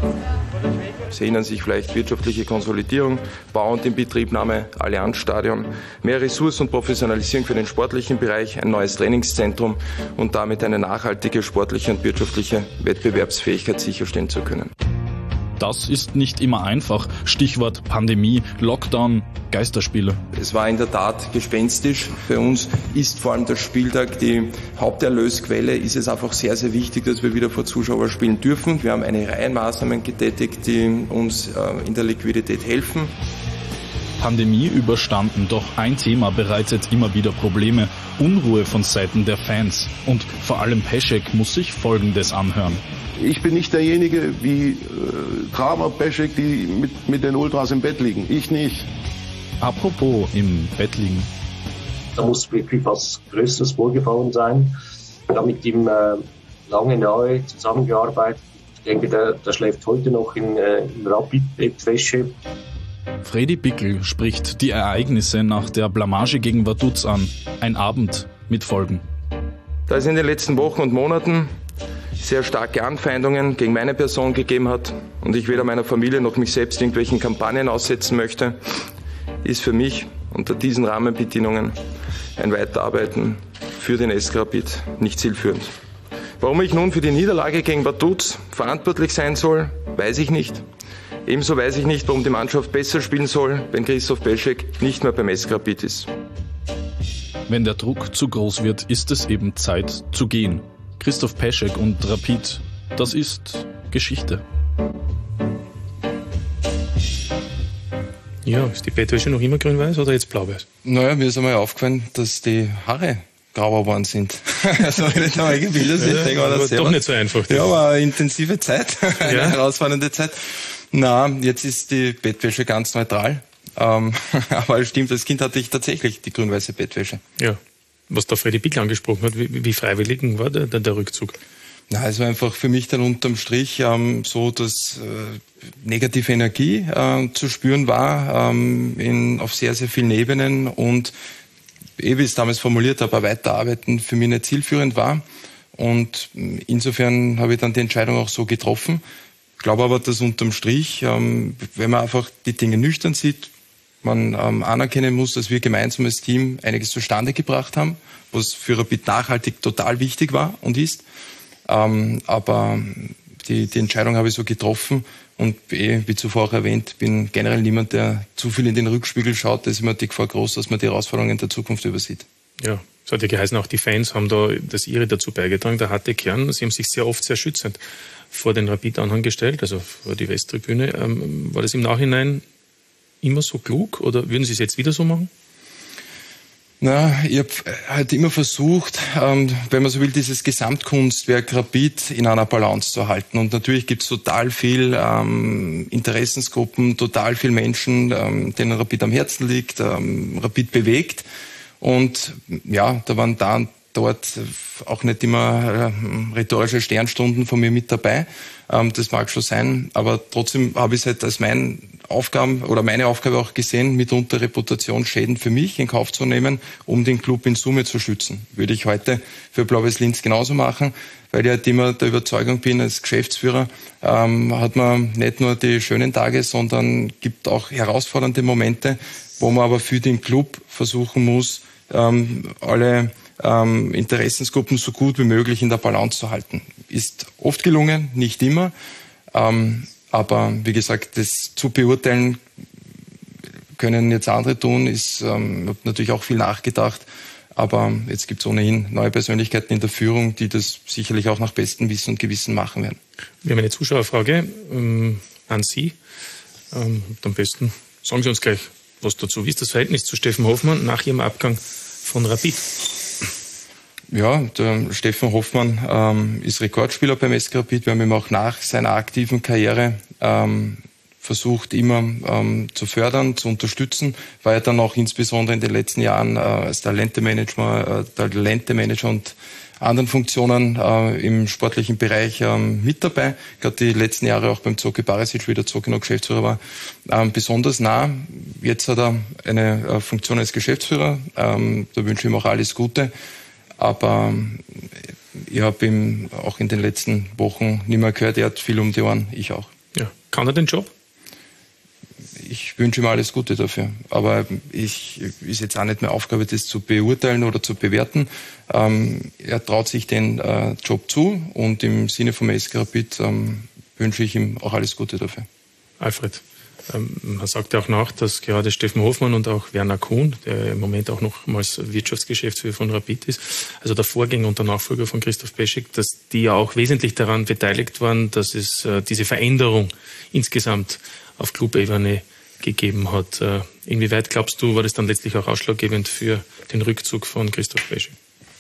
Sie erinnern sich vielleicht wirtschaftliche Konsolidierung, Bau- und Inbetriebnahme, Allianzstadion, mehr Ressourcen und Professionalisierung für den sportlichen Bereich, ein neues Trainingszentrum und damit eine nachhaltige sportliche und wirtschaftliche Wettbewerbsfähigkeit sicherstellen zu können. Das ist nicht immer einfach. Stichwort Pandemie, Lockdown, Geisterspiele. Es war in der Tat gespenstisch. Für uns ist vor allem der Spieltag die Haupterlösquelle. Ist es einfach sehr, sehr wichtig, dass wir wieder vor Zuschauern spielen dürfen. Wir haben eine Reihe Maßnahmen getätigt, die uns in der Liquidität helfen. Pandemie überstanden, doch ein Thema bereitet immer wieder Probleme. Unruhe von Seiten der Fans. Und vor allem Peschek muss sich Folgendes anhören. Ich bin nicht derjenige wie Kramer, Peschek, die mit den Ultras im Bett liegen. Ich nicht. Apropos im Bett liegen. Da muss wirklich was Größeres vorgefallen sein. Wir haben mit ihm lange nahe zusammengearbeitet. Ich denke, der schläft heute noch in Rapid-Bettwäsche. Fredi Bickel spricht die Ereignisse nach der Blamage gegen Vaduz an. Ein Abend mit Folgen. Da es in den letzten Wochen und Monaten sehr starke Anfeindungen gegen meine Person gegeben hat und ich weder meiner Familie noch mich selbst irgendwelchen Kampagnen aussetzen möchte, ist für mich unter diesen Rahmenbedingungen ein Weiterarbeiten für den SK Rapid nicht zielführend. Warum ich nun für die Niederlage gegen Vaduz verantwortlich sein soll, weiß ich nicht. Ebenso weiß ich nicht, warum die Mannschaft besser spielen soll, wenn Christoph Peschek nicht mehr beim SK Rapid ist. Wenn der Druck zu groß wird, ist es eben Zeit zu gehen. Christoph Peschek und Rapid, das ist Geschichte. Ja, ist die Bettwäsche noch immer grün-weiß oder jetzt blau-weiß? Naja, mir ist einmal aufgefallen, dass die Haare grauer geworden sind. Also wenn ich da Bilder sehe, denke ich mir, das doch nicht so einfach. Ja, war eine intensive Zeit, eine herausfordernde Zeit. Na, jetzt ist die Bettwäsche ganz neutral. Aber stimmt, als Kind hatte ich tatsächlich die grün-weiße Bettwäsche. Ja. Was da Fredi Bickel angesprochen hat, wie freiwillig war der Rückzug? Na, es war einfach für mich dann unterm Strich so, dass negative Energie zu spüren war auf sehr, sehr vielen Ebenen und wie ich es damals formuliert habe, ein Weiterarbeiten für mich nicht zielführend war. Und insofern habe ich dann die Entscheidung auch so getroffen. Ich glaube aber, dass unterm Strich, wenn man einfach die Dinge nüchtern sieht, man anerkennen muss, dass wir gemeinsam als Team einiges zustande gebracht haben, was für Rapid nachhaltig total wichtig war und ist. Aber die Entscheidung habe ich so getroffen und wie zuvor auch erwähnt, bin generell niemand, der zu viel in den Rückspiegel schaut. Da ist immer die Gefahr groß, dass man die Herausforderungen der Zukunft übersieht. Ja, es hat ja geheißen, auch die Fans haben da das ihre dazu beigetragen, der harte Kern. Sie haben sich sehr oft sehr schützend vor den Rapid-Anhang gestellt, also vor die Westtribüne. War das im Nachhinein immer so klug oder würden Sie es jetzt wieder so machen? Na, ich habe halt immer versucht, wenn man so will, dieses Gesamtkunstwerk Rapid in einer Balance zu halten. Und natürlich gibt es total viel Interessensgruppen, total viel Menschen, denen Rapid am Herzen liegt, Rapid bewegt. Und ja, da waren da und dort auch nicht immer rhetorische Sternstunden von mir mit dabei. Das mag schon sein, aber trotzdem habe ich es halt als meine Aufgabe auch gesehen, mitunter Reputationsschäden für mich in Kauf zu nehmen, um den Club in Summe zu schützen. Würde ich heute für Blau-Weiß Linz genauso machen, weil ich halt immer der Überzeugung bin, als Geschäftsführer hat man nicht nur die schönen Tage, sondern gibt auch herausfordernde Momente, wo man aber für den Club versuchen muss, alle Interessensgruppen so gut wie möglich in der Balance zu halten. Ist oft gelungen, nicht immer. Aber wie gesagt, das zu beurteilen können jetzt andere tun. Ich habe natürlich auch viel nachgedacht. Aber jetzt gibt es ohnehin neue Persönlichkeiten in der Führung, die das sicherlich auch nach bestem Wissen und Gewissen machen werden. Wir haben eine Zuschauerfrage an Sie. Am besten sagen Sie uns gleich was dazu. Wie ist das Verhältnis zu Steffen Hoffmann nach Ihrem Abgang von Rapid? Ja, der Steffen Hoffmann ist Rekordspieler beim SK Rapid. Wir haben ihn auch nach seiner aktiven Karriere versucht, immer zu fördern, zu unterstützen, war er dann auch insbesondere in den letzten Jahren als Talentemanager und anderen Funktionen im sportlichen Bereich mit dabei. Gerade die letzten Jahre auch beim Zoki Barisic, wie der Zoki noch Geschäftsführer war, besonders nah. Jetzt hat er eine Funktion als Geschäftsführer. Da wünsche ich ihm auch alles Gute. Aber ich habe ihn auch in den letzten Wochen nicht mehr gehört. Er hat viel um die Ohren, ich auch. Ja. Kann er den Job? Ich wünsche ihm alles Gute dafür. Aber ist jetzt auch nicht mehr Aufgabe, das zu beurteilen oder zu bewerten. Er traut sich den Job zu und im Sinne vom SK Rapid wünsche ich ihm auch alles Gute dafür. Alfred, man sagt ja auch nach, dass gerade Steffen Hoffmann und auch Werner Kuhn, der im Moment auch nochmals Wirtschaftsgeschäftsführer von Rapid ist, also der Vorgänger und der Nachfolger von Christoph Peschek, dass die ja auch wesentlich daran beteiligt waren, dass es diese Veränderung insgesamt auf Clubebene gegeben hat. Inwieweit, glaubst du, war das dann letztlich auch ausschlaggebend für den Rückzug von Christoph Peschek?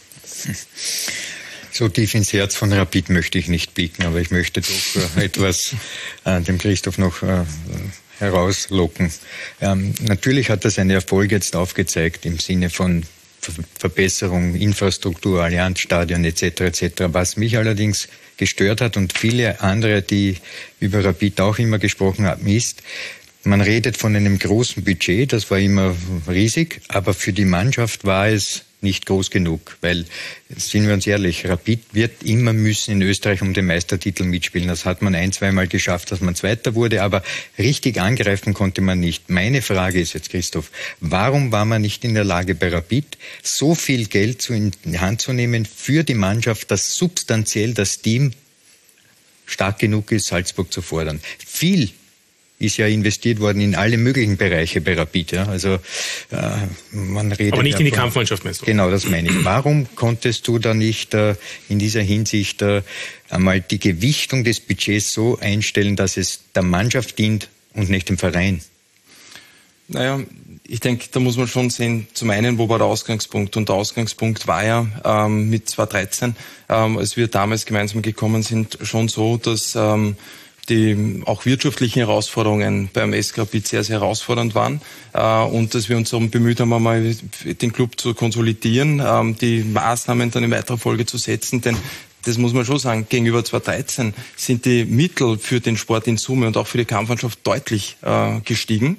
So tief ins Herz von Rapid möchte ich nicht blicken, aber ich möchte doch etwas dem Christoph noch herauslocken. Natürlich hat er seine Erfolge jetzt aufgezeigt im Sinne von Verbesserung, Infrastruktur, Allianzstadion etc. etc. Was mich allerdings gestört hat und viele andere, die über Rapid auch immer gesprochen haben, ist, man redet von einem großen Budget, das war immer riesig, aber für die Mannschaft war es nicht groß genug, weil, sind wir uns ehrlich, Rapid wird immer müssen in Österreich um den Meistertitel mitspielen. Das hat man 1-2 Mal geschafft, dass man Zweiter wurde, aber richtig angreifen konnte man nicht. Meine Frage ist jetzt, Christoph, warum war man nicht in der Lage, bei Rapid so viel Geld in die Hand zu nehmen für die Mannschaft, dass substanziell das Team stark genug ist, Salzburg zu fordern? Viel ist ja investiert worden in alle möglichen Bereiche bei Rapid. Ja. Also man redet. Aber nicht in die Kampfmannschaft, meinst du? Genau, das meine ich. Warum konntest du da nicht in dieser Hinsicht einmal die Gewichtung des Budgets so einstellen, dass es der Mannschaft dient und nicht dem Verein? Naja, ich denke, da muss man schon sehen, zum einen, wo war der Ausgangspunkt? Und der Ausgangspunkt war ja mit 2013, als wir damals gemeinsam gekommen sind, schon so, dass die auch wirtschaftlichen Herausforderungen beim SK Rapid sehr, sehr herausfordernd waren und dass wir uns darum bemüht haben, einmal den Club zu konsolidieren, die Maßnahmen dann in weiterer Folge zu setzen, denn das muss man schon sagen, gegenüber 2013 sind die Mittel für den Sport in Summe und auch für die Kampfmannschaft deutlich gestiegen.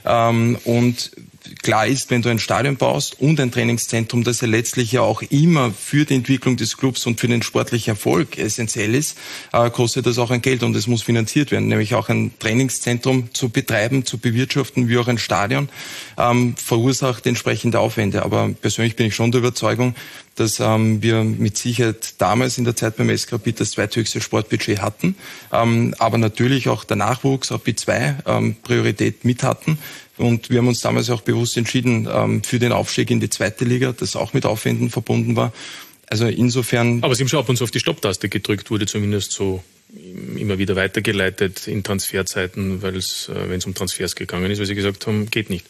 Und klar ist, wenn du ein Stadion baust und ein Trainingszentrum, das ja letztlich ja auch immer für die Entwicklung des Clubs und für den sportlichen Erfolg essentiell ist, kostet das auch ein Geld und es muss finanziert werden. Nämlich auch ein Trainingszentrum zu betreiben, zu bewirtschaften, wie auch ein Stadion, verursacht entsprechende Aufwände. Aber persönlich bin ich schon der Überzeugung, dass wir mit Sicherheit damals in der Zeit beim SK Rapid das zweithöchste Sportbudget hatten, aber natürlich auch der Nachwuchs, Rapid 2, Priorität mit hatten. Und wir haben uns damals auch bewusst entschieden für den Aufstieg in die zweite Liga, das auch mit Aufwänden verbunden war. Also insofern. Aber Sie haben schon ab und zu auf die Stopptaste gedrückt, wurde zumindest so immer wieder weitergeleitet in Transferzeiten, weil es, wenn es um Transfers gegangen ist, weil Sie gesagt haben, geht nicht.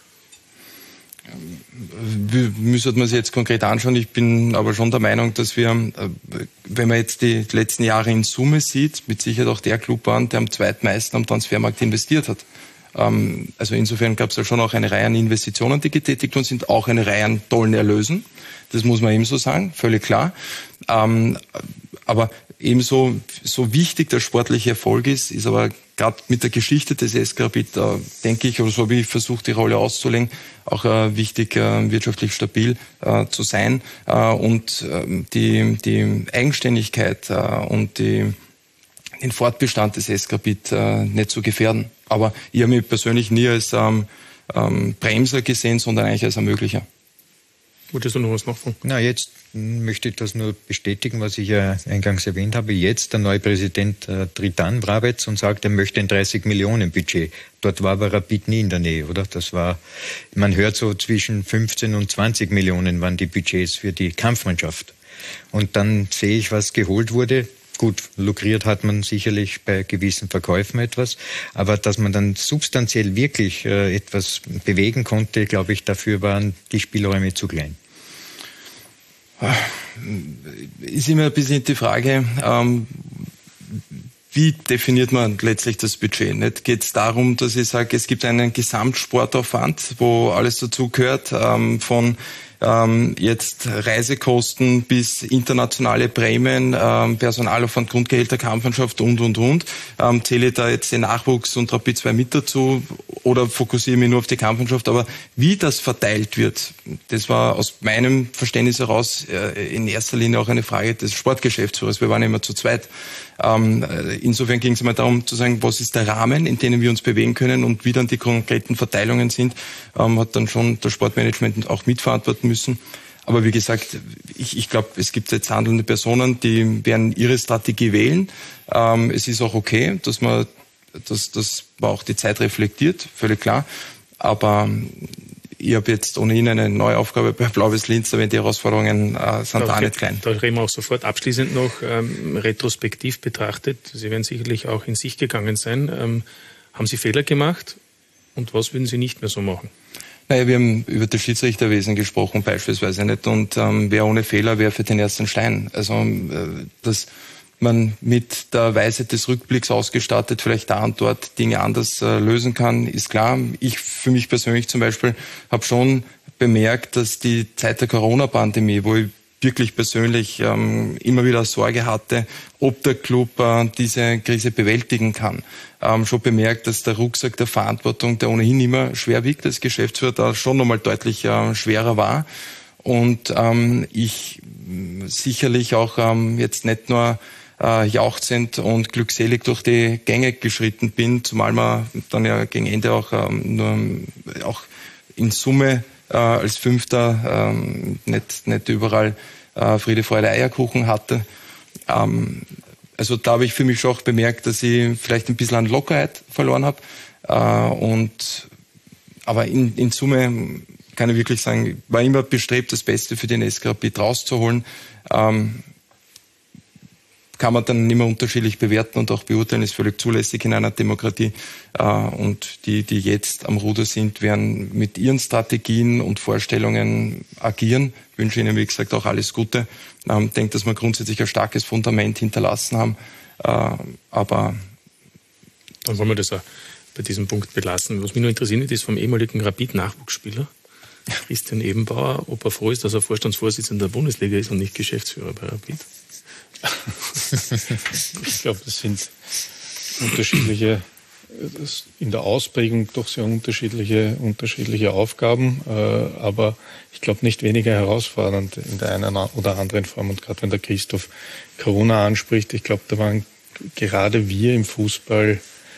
Müsste man sich jetzt konkret anschauen. Ich bin aber schon der Meinung, dass wir, wenn man jetzt die letzten Jahre in Summe sieht, mit Sicherheit auch der Club waren, der am zweitmeisten am Transfermarkt investiert hat. Also insofern gab es ja schon auch eine Reihe an Investitionen, die getätigt worden sind, auch eine Reihe an tollen Erlösen. Das muss man ebenso sagen, völlig klar. Aber ebenso so wichtig der sportliche Erfolg ist aber gerade mit der Geschichte des SK Rapid, denke ich, oder so wie ich versuche, die Rolle auszulegen, auch wichtig, wirtschaftlich stabil zu sein und die Eigenständigkeit und den Fortbestand des SK Rapid nicht zu gefährden. Aber ich habe mich persönlich nie als Bremser gesehen, sondern eigentlich als Ermöglicher. Wolltest du noch was nachfragen? Na, jetzt möchte ich das nur bestätigen, was ich ja eingangs erwähnt habe. Jetzt der neue Präsident tritt an, Brabetz, und sagt, er möchte ein 30 Millionen Budget. Dort war aber Rapid nie in der Nähe, oder? Das war, man hört so zwischen 15 und 20 Millionen waren die Budgets für die Kampfmannschaft. Und dann sehe ich, was geholt wurde. Gut, lukriert hat man sicherlich bei gewissen Verkäufen etwas, aber dass man dann substanziell wirklich etwas bewegen konnte, glaube ich, dafür waren die Spielräume zu klein. Ist immer ein bisschen die Frage, wie definiert man letztlich das Budget? Nicht geht es darum, dass ich sage, es gibt einen Gesamtsportaufwand, wo alles dazugehört, von jetzt Reisekosten bis internationale Prämien, Personalaufwand, Grundgehälter, Kampfmannschaft und. Zähle ich da jetzt den Nachwuchs und Rapid 2 mit dazu oder fokussiere ich mich nur auf die Kampfmannschaft? Aber wie das verteilt wird, das war aus meinem Verständnis heraus in erster Linie auch eine Frage des Sportgeschäftsführers. Wir waren immer zu zweit. Insofern ging es mal darum zu sagen, was ist der Rahmen, in dem wir uns bewegen können und wie dann die konkreten Verteilungen sind, hat dann schon das Sportmanagement auch mitverantworten müssen. Aber wie gesagt, ich glaube, es gibt jetzt handelnde Personen, die werden ihre Strategie wählen. Es ist auch okay, dass man auch die Zeit reflektiert, völlig klar. Aber ich habe jetzt ohnehin eine neue Aufgabe bei Blau-Weiß Linz, da werden die Herausforderungen sind auch nicht klein. Da reden wir auch sofort abschließend noch retrospektiv betrachtet. Sie werden sicherlich auch in sich gegangen sein. Haben Sie Fehler gemacht und was würden Sie nicht mehr so machen? Naja, wir haben über das Schiedsrichterwesen gesprochen beispielsweise nicht und wer ohne Fehler wäre für den ersten Stein. Also dass man mit der Weisheit des Rückblicks ausgestattet vielleicht da und dort Dinge anders lösen kann, ist klar. Ich für mich persönlich zum Beispiel habe schon bemerkt, dass die Zeit der Corona-Pandemie, wo ich wirklich persönlich immer wieder Sorge hatte, ob der Club diese Krise bewältigen kann. Schon bemerkt, dass der Rucksack der Verantwortung, der ohnehin immer schwer wiegt als Geschäftsführer, da schon nochmal deutlich schwerer war. Und ich sicherlich auch jetzt nicht nur jauchzend und glückselig durch die Gänge geschritten bin, zumal man dann ja gegen Ende auch auch in Summe als Fünfter nicht überall Friede, Freude, Eierkuchen hatte. Also da habe ich für mich schon auch bemerkt, dass ich vielleicht ein bisschen an Lockerheit verloren habe. Aber in Summe kann ich wirklich sagen, ich war immer bestrebt, das Beste für den SK Rapid rauszuholen. Kann man dann immer unterschiedlich bewerten und auch beurteilen, ist völlig zulässig in einer Demokratie. Und die jetzt am Ruder sind, werden mit ihren Strategien und Vorstellungen agieren. Ich wünsche Ihnen, wie gesagt, auch alles Gute. Ich denke, dass wir grundsätzlich ein starkes Fundament hinterlassen haben. Aber dann wollen wir das auch bei diesem Punkt belassen. Was mich nur interessiert, ist vom ehemaligen Rapid-Nachwuchsspieler Christian Ebenbauer, ob er froh ist, dass er Vorstandsvorsitzender der Bundesliga ist und nicht Geschäftsführer bei Rapid. Ich glaube, das sind unterschiedliche, in der Ausprägung doch sehr unterschiedliche Aufgaben, aber ich glaube nicht weniger herausfordernd in der einen oder anderen Form. Und gerade wenn der Christoph Corona anspricht, ich glaube, da waren gerade wir im Fußball,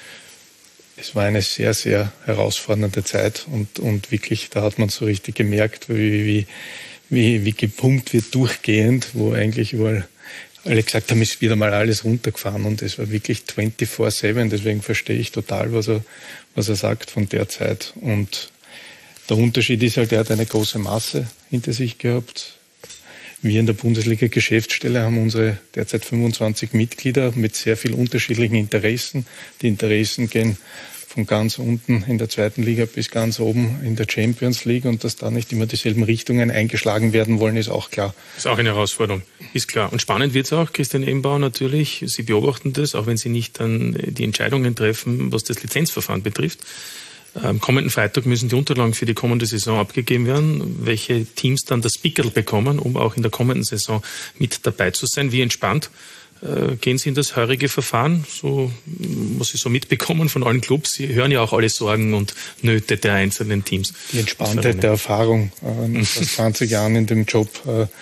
es war eine sehr, sehr herausfordernde Zeit und wirklich, da hat man so richtig gemerkt, wie gepumpt wird durchgehend, wo eigentlich überall alle gesagt haben, ist wieder mal alles runtergefahren und es war wirklich 24/7, deswegen verstehe ich total, was er sagt von der Zeit. Und der Unterschied ist halt, er hat eine große Masse hinter sich gehabt. Wir in der Bundesliga Geschäftsstelle haben unsere derzeit 25 Mitglieder mit sehr vielen unterschiedlichen Interessen. Die Interessen gehen von ganz unten in der zweiten Liga bis ganz oben in der Champions League und dass da nicht immer dieselben Richtungen eingeschlagen werden wollen, ist auch klar. Ist auch eine Herausforderung, ist klar. Und spannend wird es auch, Christian Ebenbauer natürlich, Sie beobachten das, auch wenn Sie nicht dann die Entscheidungen treffen, was das Lizenzverfahren betrifft. Am kommenden Freitag müssen die Unterlagen für die kommende Saison abgegeben werden, welche Teams dann das Pickerl bekommen, um auch in der kommenden Saison mit dabei zu sein. Wie entspannt gehen Sie in das heurige Verfahren, so was Sie so mitbekommen von allen Clubs? Sie hören ja auch alle Sorgen und Nöte der einzelnen Teams. Die Entspanntheit der Erfahrung. Nach 20 Jahren in dem Job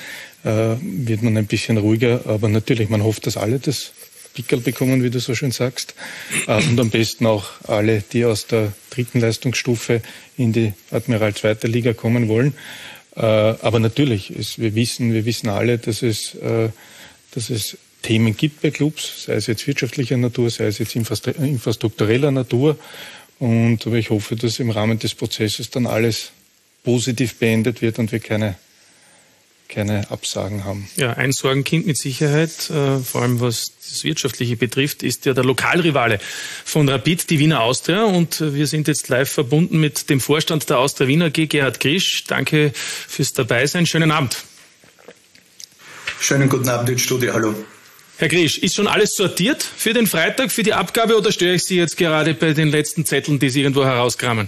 wird man ein bisschen ruhiger, aber natürlich, man hofft, dass alle das Pickerl bekommen, wie du so schön sagst, und am besten auch alle, die aus der dritten Leistungsstufe in die Admiral 2. Liga kommen wollen. Aber natürlich, wir wissen alle, dass es Themen gibt bei Clubs, sei es jetzt wirtschaftlicher Natur, sei es jetzt infrastruktureller Natur. Aber ich hoffe, dass im Rahmen des Prozesses dann alles positiv beendet wird und wir keine Absagen haben. Ja, ein Sorgenkind mit Sicherheit, vor allem was das Wirtschaftliche betrifft, ist ja der Lokalrivale von Rapid, die Wiener Austria. Und wir sind jetzt live verbunden mit dem Vorstand der Austria Wien AG, Gerhard Grisch. Danke fürs Dabeisein. Schönen Abend. Schönen guten Abend ins Studio, hallo. Herr Grisch, ist schon alles sortiert für den Freitag, für die Abgabe, oder störe ich Sie jetzt gerade bei den letzten Zetteln, die Sie irgendwo herauskramen?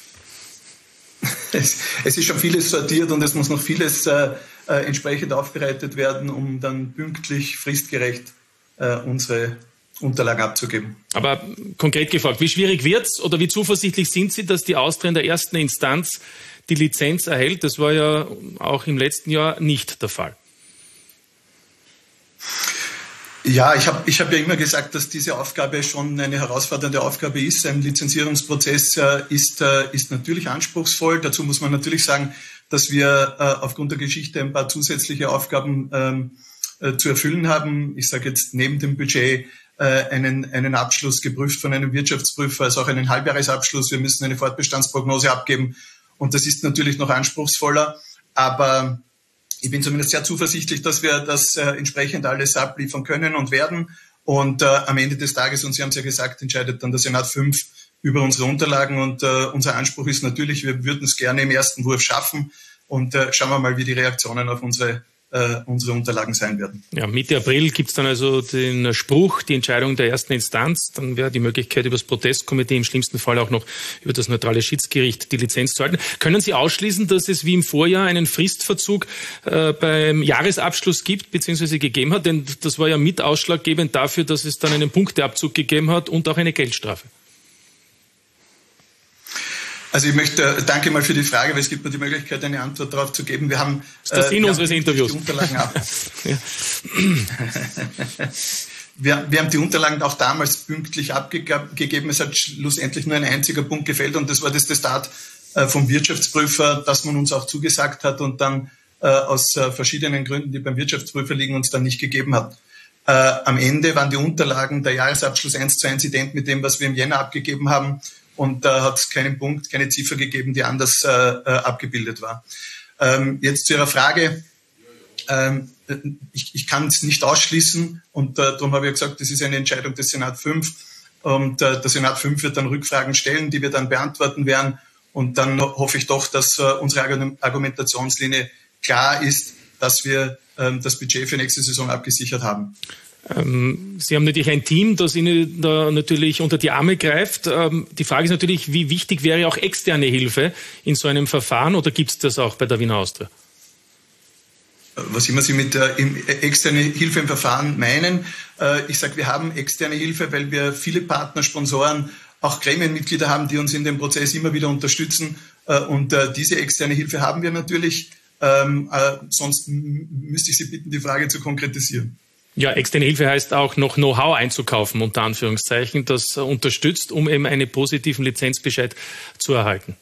Es ist schon vieles sortiert und es muss noch vieles entsprechend aufbereitet werden, um dann pünktlich, fristgerecht unsere Unterlagen abzugeben. Aber konkret gefragt, wie schwierig wird's oder wie zuversichtlich sind Sie, dass die Austria in der ersten Instanz die Lizenz erhält? Das war ja auch im letzten Jahr nicht der Fall. Ja, ich hab ja immer gesagt, dass diese Aufgabe schon eine herausfordernde Aufgabe ist. Ein Lizenzierungsprozess ist natürlich anspruchsvoll. Dazu muss man natürlich sagen, dass wir aufgrund der Geschichte ein paar zusätzliche Aufgaben zu erfüllen haben. Ich sage jetzt neben dem Budget einen Abschluss geprüft von einem Wirtschaftsprüfer, also auch einen Halbjahresabschluss. Wir müssen eine Fortbestandsprognose abgeben und das ist natürlich noch anspruchsvoller. Aber ich bin zumindest sehr zuversichtlich, dass wir das entsprechend alles abliefern können und werden. Und am Ende des Tages, und Sie haben es ja gesagt, entscheidet dann der Senat 5 über unsere Unterlagen. Und unser Anspruch ist natürlich, wir würden es gerne im ersten Wurf schaffen. Und schauen wir mal, wie die Reaktionen auf unsere Unterlagen sein werden. Ja, Mitte April gibt es dann also den Spruch, die Entscheidung der ersten Instanz. Dann wäre die Möglichkeit, über das Protestkomitee, im schlimmsten Fall auch noch über das neutrale Schiedsgericht die Lizenz zu halten. Können Sie ausschließen, dass es wie im Vorjahr einen Fristverzug beim Jahresabschluss gibt, beziehungsweise gegeben hat? Denn das war ja mit ausschlaggebend dafür, dass es dann einen Punkteabzug gegeben hat und auch eine Geldstrafe. Also ich möchte, danke mal für die Frage, weil es gibt mir die Möglichkeit, eine Antwort darauf zu geben. Wir haben das ist der Sinn unseres Interviews. Die Unterlagen wir haben die Unterlagen auch damals pünktlich abgegeben. Es hat schlussendlich nur ein einziger Punkt gefehlt und das war das Testat vom Wirtschaftsprüfer, das man uns auch zugesagt hat und dann aus verschiedenen Gründen, die beim Wirtschaftsprüfer liegen, uns dann nicht gegeben hat. Am Ende waren die Unterlagen, der Jahresabschluss 1:1 ident mit dem, was wir im Jänner abgegeben haben. Und da hat es keinen Punkt, keine Ziffer gegeben, die anders abgebildet war. Jetzt zu Ihrer Frage. Ich kann es nicht ausschließen und darum habe ich gesagt, das ist eine Entscheidung des Senat 5. Und der Senat 5 wird dann Rückfragen stellen, die wir dann beantworten werden. Und dann hoffe ich doch, dass unsere Argumentationslinie klar ist, dass wir das Budget für nächste Saison abgesichert haben. Sie haben natürlich ein Team, das Ihnen da natürlich unter die Arme greift. Die Frage ist natürlich, wie wichtig wäre auch externe Hilfe in so einem Verfahren oder gibt es das auch bei der Wiener Austria? Was immer Sie mit externe Hilfe im Verfahren meinen. Ich sage, wir haben externe Hilfe, weil wir viele Partner, Sponsoren, auch Gremienmitglieder haben, die uns in dem Prozess immer wieder unterstützen. Und diese externe Hilfe haben wir natürlich. Sonst müsste ich Sie bitten, die Frage zu konkretisieren. Ja, externe Hilfe heißt auch noch Know-how einzukaufen, unter Anführungszeichen, das unterstützt, um eben einen positiven Lizenzbescheid zu erhalten.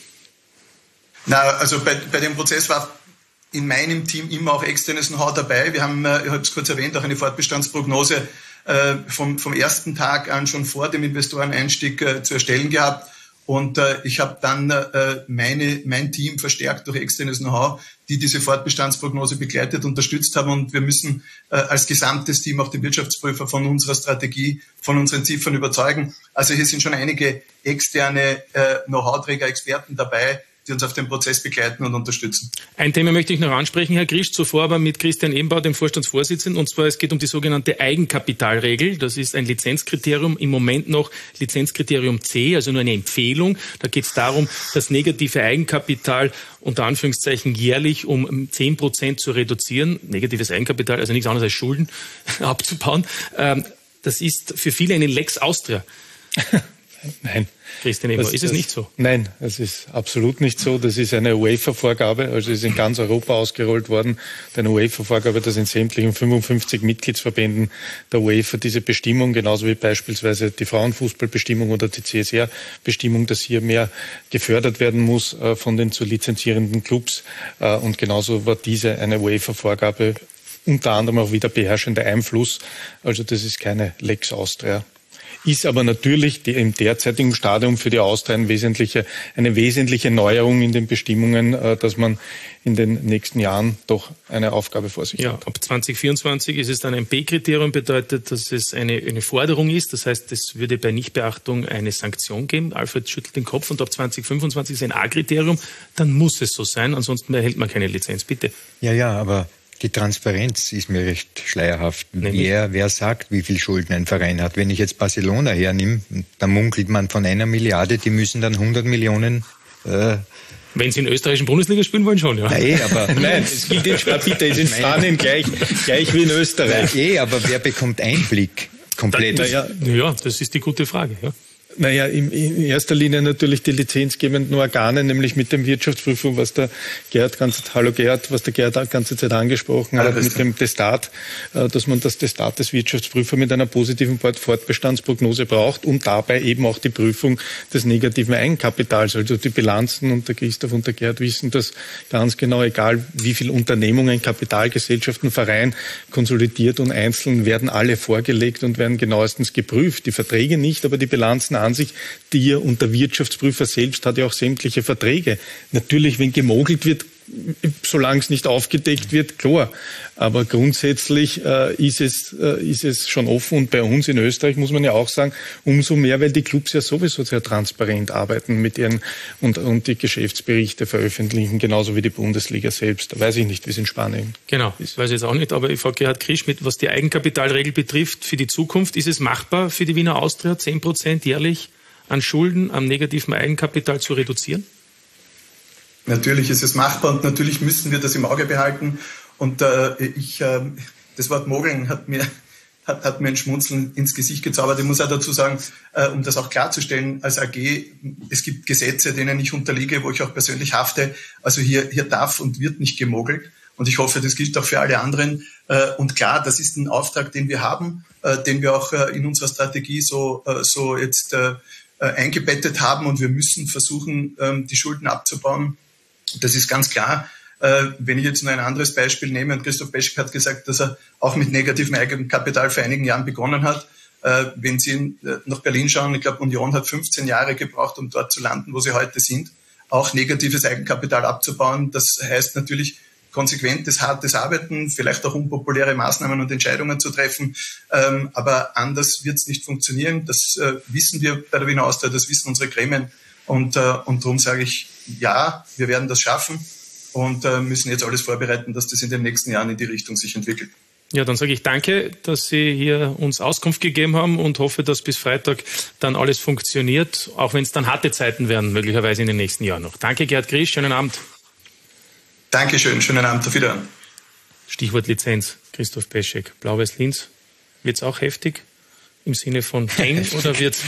Na, also bei dem Prozess war in meinem Team immer auch externes Know-how dabei. Wir haben, ich habe es kurz erwähnt, auch eine Fortbestandsprognose vom ersten Tag an schon vor dem Investoreneinstieg zu erstellen gehabt. Und ich habe dann mein Team verstärkt durch externes Know-how, die diese Fortbestandsprognose begleitet, unterstützt haben. Und wir müssen als gesamtes Team auch den Wirtschaftsprüfer von unserer Strategie, von unseren Ziffern überzeugen. Also hier sind schon einige externe Know-how-Träger, Experten dabei, die uns auf dem Prozess begleiten und unterstützen. Ein Thema möchte ich noch ansprechen, Herr Grisch, zuvor aber mit Christian Ebenbauer, dem Vorstandsvorsitzenden, und zwar es geht um die sogenannte Eigenkapitalregel. Das ist ein Lizenzkriterium, im Moment noch Lizenzkriterium C, also nur eine Empfehlung. Da geht es darum, das negative Eigenkapital unter Anführungszeichen jährlich um 10% zu reduzieren. Negatives Eigenkapital, also nichts anderes als Schulden abzubauen. Das ist für viele eine Lex Austria. Nein. Christian Ebenbauer, ist es nicht so? Nein, es ist absolut nicht so. Das ist eine UEFA-Vorgabe, also ist in ganz Europa ausgerollt worden. Eine UEFA-Vorgabe, dass in sämtlichen 55 Mitgliedsverbänden der UEFA diese Bestimmung, genauso wie beispielsweise die Frauenfußballbestimmung oder die CSR-Bestimmung, dass hier mehr gefördert werden muss von den zu lizenzierenden Clubs. Und genauso war diese eine UEFA-Vorgabe, unter anderem auch wieder beherrschender Einfluss. Also das ist keine Lex Austria. Ist aber natürlich im derzeitigen Stadium für die Austria eine wesentliche Neuerung in den Bestimmungen, dass man in den nächsten Jahren doch eine Aufgabe vor sich hat. Ja, ab 2024 ist es dann ein B-Kriterium, bedeutet, dass es eine Forderung ist. Das heißt, es würde bei Nichtbeachtung eine Sanktion geben. Alfred schüttelt den Kopf und ab 2025 ist ein A-Kriterium. Dann muss es so sein, ansonsten erhält man keine Lizenz. Bitte. Ja, aber Die Transparenz ist mir recht schleierhaft. Wer sagt, wie viel Schulden ein Verein hat? Wenn ich jetzt Barcelona hernehme, dann munkelt man von 1 Milliarde, die müssen dann 100 Millionen... Wenn Sie in der österreichischen Bundesliga spielen wollen, schon, ja. Nein, es gilt in Sparta, ist in Spanien gleich wie in Österreich. Aber wer bekommt Einblick komplett? Ja, das ist die gute Frage, ja. Naja, in erster Linie natürlich die lizenzgebenden Organe, nämlich mit dem Wirtschaftsprüfung, was der Gerhard ganze Zeit angesprochen hat, mit dem Testat, dass man das Testat des Wirtschaftsprüfers mit einer positiven Fortbestandsprognose braucht und dabei eben auch die Prüfung des negativen Eigenkapitals, also die Bilanzen, und der Christoph und der Gerhard wissen das ganz genau, egal wie viele Unternehmungen, Kapitalgesellschaften, Verein konsolidiert und einzeln, werden alle vorgelegt und werden genauestens geprüft. Die Verträge nicht, aber die Bilanzen an sich, und der Wirtschaftsprüfer selbst hat ja auch sämtliche Verträge. Natürlich, wenn gemogelt wird, solange es nicht aufgedeckt wird, klar. Aber grundsätzlich ist es schon offen, und bei uns in Österreich muss man ja auch sagen, umso mehr, weil die Clubs ja sowieso sehr transparent arbeiten mit ihren und die Geschäftsberichte veröffentlichen, genauso wie die Bundesliga selbst. Da weiß ich nicht, wie es in Spanien Genau, das weiß ich jetzt auch nicht, aber ich frage Gerhard Krisch, was die Eigenkapitalregel betrifft für die Zukunft, ist es machbar für die Wiener Austria 10% jährlich an Schulden, am negativen Eigenkapital zu reduzieren? Natürlich ist es machbar und natürlich müssen wir das im Auge behalten. Und das Wort Mogeln hat mir ein Schmunzeln ins Gesicht gezaubert. Ich muss auch dazu sagen, um das auch klarzustellen, als AG, es gibt Gesetze, denen ich unterliege, wo ich auch persönlich hafte. Also hier darf und wird nicht gemogelt. Und ich hoffe, das gilt auch für alle anderen. Und klar, das ist ein Auftrag, den wir haben, den wir auch in unserer Strategie so jetzt eingebettet haben. Und wir müssen versuchen, die Schulden abzubauen. Das ist ganz klar. Wenn ich jetzt noch ein anderes Beispiel nehme, und Christoph Peschek hat gesagt, dass er auch mit negativem Eigenkapital vor einigen Jahren begonnen hat. Wenn Sie nach Berlin schauen, ich glaube, Union hat 15 Jahre gebraucht, um dort zu landen, wo sie heute sind. Auch negatives Eigenkapital abzubauen, das heißt natürlich konsequentes, hartes Arbeiten, vielleicht auch unpopuläre Maßnahmen und Entscheidungen zu treffen. Aber anders wird es nicht funktionieren. Das wissen wir bei der Wiener Austria, das wissen unsere Gremien. Und darum sage ich, ja, wir werden das schaffen und müssen jetzt alles vorbereiten, dass das in den nächsten Jahren in die Richtung sich entwickelt. Ja, dann sage ich danke, dass Sie hier uns Auskunft gegeben haben und hoffe, dass bis Freitag dann alles funktioniert, auch wenn es dann harte Zeiten werden, möglicherweise in den nächsten Jahren noch. Danke, Gerhard Krisch, schönen Abend. Dankeschön, schönen Abend, auf Wiedersehen. Stichwort Lizenz, Christoph Peschek. Blau-Weiß Linz, wird es auch heftig? Im Sinne von eng oder wird's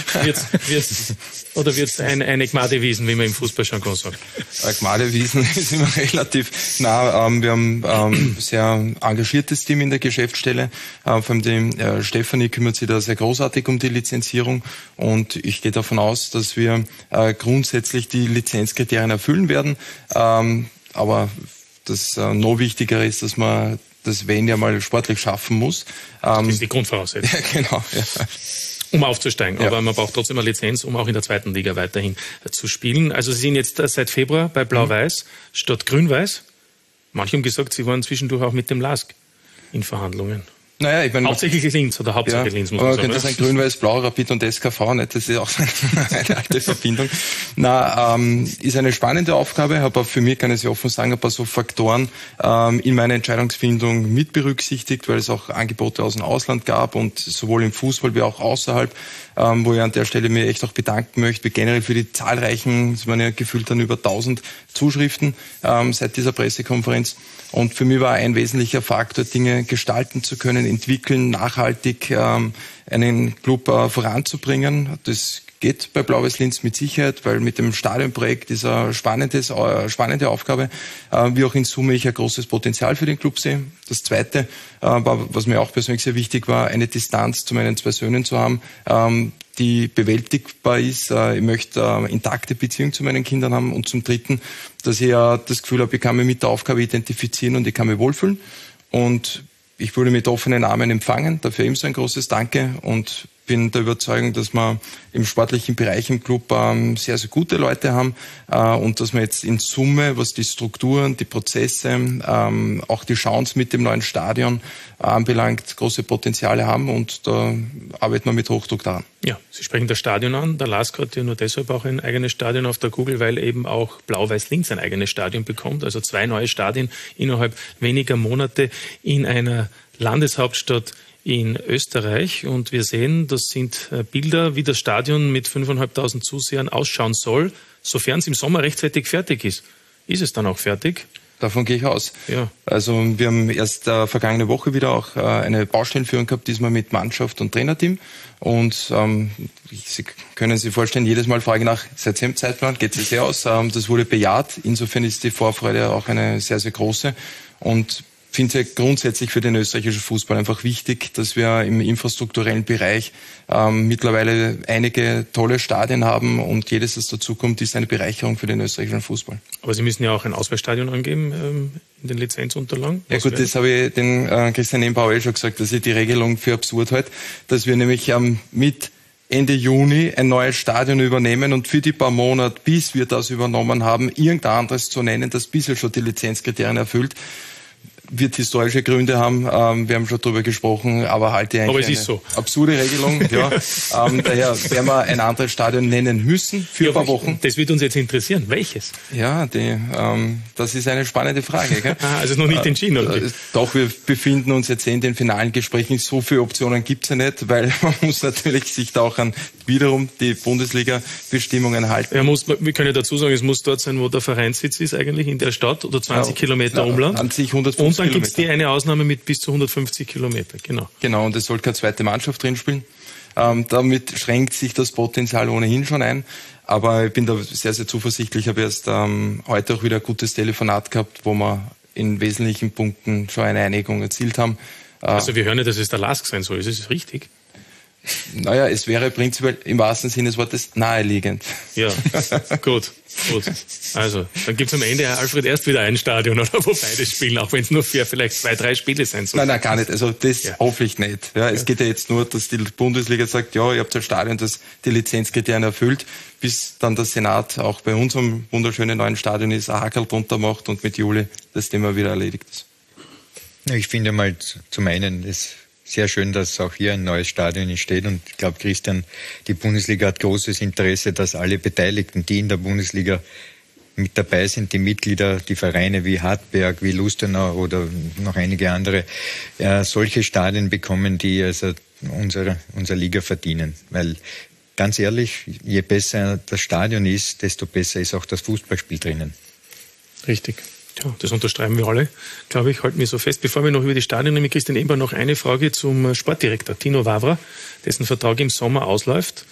eine Gmadewiesen, wie man im Fußballjargon sagt? Gmadewiesen ist immer relativ nah. Wir haben ein sehr engagiertes Team in der Geschäftsstelle. Vor allem die Stefanie kümmert sich da sehr großartig um die Lizenzierung und ich gehe davon aus, dass wir grundsätzlich die Lizenzkriterien erfüllen werden. Aber das noch Wichtigere ist, dass man das wenn ja mal sportlich schaffen muss. Das ist die Grundvoraussetzung. Ja, genau. Ja. Um aufzusteigen. Ja. Aber man braucht trotzdem eine Lizenz, um auch in der zweiten Liga weiterhin zu spielen. Also Sie sind jetzt seit Februar bei Blau-Weiß statt Grün-Weiß. Manche haben gesagt, Sie waren zwischendurch auch mit dem LASK in Verhandlungen. Naja, ich meine, hauptsächlich Linz oder hauptsächlich Linz, muss man sagen. Könnte sein Grün-Weiß-Blau, Rapid und SKV, nicht? Das ist auch eine alte Verbindung. Ist eine spannende Aufgabe, aber für mich kann ich offen sagen, ein paar so Faktoren in meiner Entscheidungsfindung mit berücksichtigt, weil es auch Angebote aus dem Ausland gab und sowohl im Fußball wie auch außerhalb, wo ich an der Stelle mir echt auch bedanken möchte, generell für die zahlreichen, es waren ja gefühlt dann über 1000 Zuschriften seit dieser Pressekonferenz. Und für mich war ein wesentlicher Faktor, Dinge gestalten zu können, entwickeln, nachhaltig einen Club voranzubringen. Das geht bei Blau-Weiß Linz mit Sicherheit, weil mit dem Stadionprojekt ist eine spannende Aufgabe, wie auch in Summe ich ein großes Potenzial für den Club sehe. Das Zweite, was mir auch persönlich sehr wichtig war, eine Distanz zu meinen 2 Söhnen zu haben, die bewältigbar ist. Ich möchte intakte Beziehung zu meinen Kindern haben. Und zum Dritten, dass ich das Gefühl habe, ich kann mich mit der Aufgabe identifizieren und ich kann mich wohlfühlen. Und ich wurde mit offenen Armen empfangen. Dafür ebenso ein großes Danke. Und bin der Überzeugung, dass wir im sportlichen Bereich im Club sehr, sehr gute Leute haben und dass wir jetzt in Summe, was die Strukturen, die Prozesse, auch die Chance mit dem neuen Stadion anbelangt, große Potenziale haben und da arbeiten wir mit Hochdruck daran. Ja, Sie sprechen das Stadion an. Der LASK hat ja nur deshalb auch ein eigenes Stadion auf der Kugel, weil eben auch Blau-Weiß-Linz ein eigenes Stadion bekommt. Also 2 neue Stadien innerhalb weniger Monate in einer Landeshauptstadt in Österreich. Und wir sehen, das sind Bilder, wie das Stadion mit 5.500 Zusehern ausschauen soll, sofern es im Sommer rechtzeitig fertig ist. Ist es dann auch fertig? Davon gehe ich aus. Ja. Also wir haben erst vergangene Woche wieder auch eine Baustellenführung gehabt, diesmal mit Mannschaft und Trainerteam. Und Sie können sich vorstellen, jedes Mal frage ich nach, seit dem Zeitplan geht es sehr aus. Das wurde bejaht. Insofern ist die Vorfreude auch eine sehr, sehr große. Und ich finde es ja grundsätzlich für den österreichischen Fußball einfach wichtig, dass wir im infrastrukturellen Bereich mittlerweile einige tolle Stadien haben und jedes, das dazukommt, ist eine Bereicherung für den österreichischen Fußball. Aber Sie müssen ja auch ein Ausweichstadion angeben in den Lizenzunterlagen. Ja gut, das habe ich den Christian Ebenbauer schon gesagt, dass ich die Regelung für absurd halte, dass wir nämlich mit Ende Juni ein neues Stadion übernehmen und für die paar Monate, bis wir das übernommen haben, irgendein anderes zu nennen, das bisher schon die Lizenzkriterien erfüllt, wird historische Gründe haben. Wir haben schon darüber gesprochen, aber halte eigentlich aber es ist so. Absurde Regelung. Ja. Daher werden wir ein anderes Stadion nennen müssen für ein paar Wochen. Das wird uns jetzt interessieren. Welches? Ja, das ist eine spannende Frage. Gell? Also noch nicht entschieden, oder? Doch, wir befinden uns jetzt in den finalen Gesprächen. So viele Optionen gibt's ja nicht, weil man muss natürlich sich da auch an wiederum die Bundesliga-Bestimmungen halten. Wir können ja dazu sagen, es muss dort sein, wo der Vereinssitz ist eigentlich, in der Stadt, oder 20 Kilometer Umland. An sich 150 und dann gibt es die eine Ausnahme mit bis zu 150 Kilometer, genau. Genau, und es soll keine zweite Mannschaft drin spielen. Damit schränkt sich das Potenzial ohnehin schon ein. Aber ich bin da sehr, sehr zuversichtlich. Ich habe erst heute auch wieder ein gutes Telefonat gehabt, wo wir in wesentlichen Punkten schon eine Einigung erzielt haben. Also wir hören ja, dass es der LASK sein soll. Ist es richtig? Naja, es wäre prinzipiell im wahrsten Sinne des Wortes naheliegend. Ja, gut. Also, dann gibt es am Ende, Herr Alfred, erst wieder ein Stadion, oder wo beide spielen, auch wenn es nur für vielleicht 2-3 Spiele sein soll. Nein, gar nicht. Also das hoffe ich nicht. Ja, es geht ja jetzt nur, dass die Bundesliga sagt, ja, ihr habt ein Stadion, das die Lizenzkriterien erfüllt, bis dann der Senat auch bei unserem wunderschönen neuen Stadion ist, ein Hackerl drunter macht und mit Juli das Thema wieder erledigt ist. Ich finde mal zum einen, es sehr schön, dass auch hier ein neues Stadion entsteht und ich glaube, Christian, die Bundesliga hat großes Interesse, dass alle Beteiligten, die in der Bundesliga mit dabei sind, die Mitglieder, die Vereine wie Hartberg, wie Lustenau oder noch einige andere, solche Stadien bekommen, die also unsere Liga verdienen. Weil ganz ehrlich, je besser das Stadion ist, desto besser ist auch das Fußballspiel drinnen. Richtig. Ja, das unterstreichen wir alle, glaube ich, halten wir so fest. Bevor wir noch über die Stadien mit Christian Ebenbauer, noch eine Frage zum Sportdirektor Tino Wawra, dessen Vertrag im Sommer ausläuft.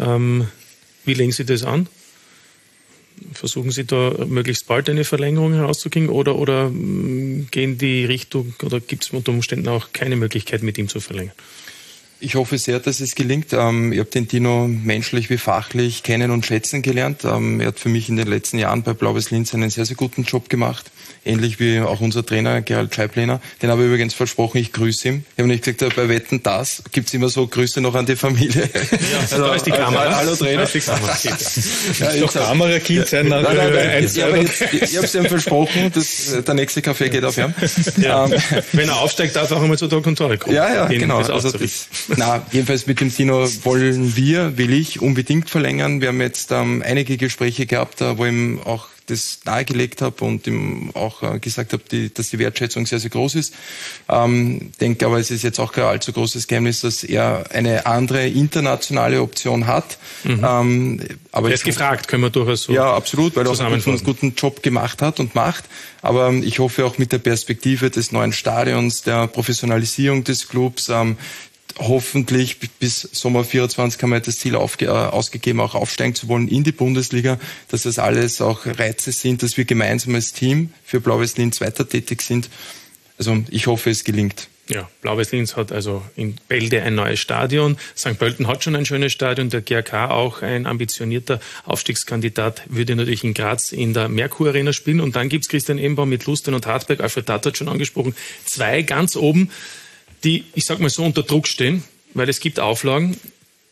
Wie legen Sie das an? Versuchen Sie da möglichst bald eine Verlängerung herauszukriegen oder gehen die Richtung oder gibt es unter Umständen auch keine Möglichkeit, mit ihm zu verlängern? Ich hoffe sehr, dass es gelingt. Ich habe den Tino menschlich wie fachlich kennen und schätzen gelernt. Er hat für mich in den letzten Jahren bei Blau-Weiß-Linz einen sehr, sehr guten Job gemacht. Ähnlich wie auch unser Trainer Gerald Scheiblener. Den habe ich übrigens versprochen, ich grüße ihn. Ich habe nicht gesagt, bei Wetten, das gibt's immer so Grüße noch an die Familie. Ja, also, da ist die Kamera. Hallo Trainer. Da ist die Kamera. Ja, doch Kamerakind sein. Ich habe es ihm versprochen, der nächste Kaffee geht auf ihn. Ja. Wenn er aufsteigt, darf er auch einmal zu Tag und Tore kommen. Ja, genau. Also jedenfalls mit dem Tino will ich unbedingt verlängern. Wir haben jetzt einige Gespräche gehabt, wo ihm auch das nahegelegt habe und ihm auch gesagt habe, dass die Wertschätzung sehr, sehr groß ist. Denke aber, es ist jetzt auch kein allzu großes Geheimnis, dass er eine andere internationale Option hat. Mhm. Aber er ist gefragt, können wir durchaus so. Ja, absolut, weil er auch einen guten Job gemacht hat und macht. Aber ich hoffe auch mit der Perspektive des neuen Stadions, der Professionalisierung des Clubs, hoffentlich bis Sommer 24 haben wir das Ziel ausgegeben, auch aufsteigen zu wollen in die Bundesliga, dass das alles auch Reize sind, dass wir gemeinsam als Team für Blau-Weiß-Linz weiter tätig sind. Also ich hoffe, es gelingt. Ja, Blau-Weiß-Linz hat also in Bälde ein neues Stadion. St. Pölten hat schon ein schönes Stadion. Der GAK, auch ein ambitionierter Aufstiegskandidat, würde natürlich in Graz in der Merkur Arena spielen. Und dann gibt's Christian Ebenbauer mit Lustenau und Hartberg. Alfred Tatt hat schon angesprochen. 2 ganz oben, die, ich sag mal so, unter Druck stehen, weil es gibt Auflagen,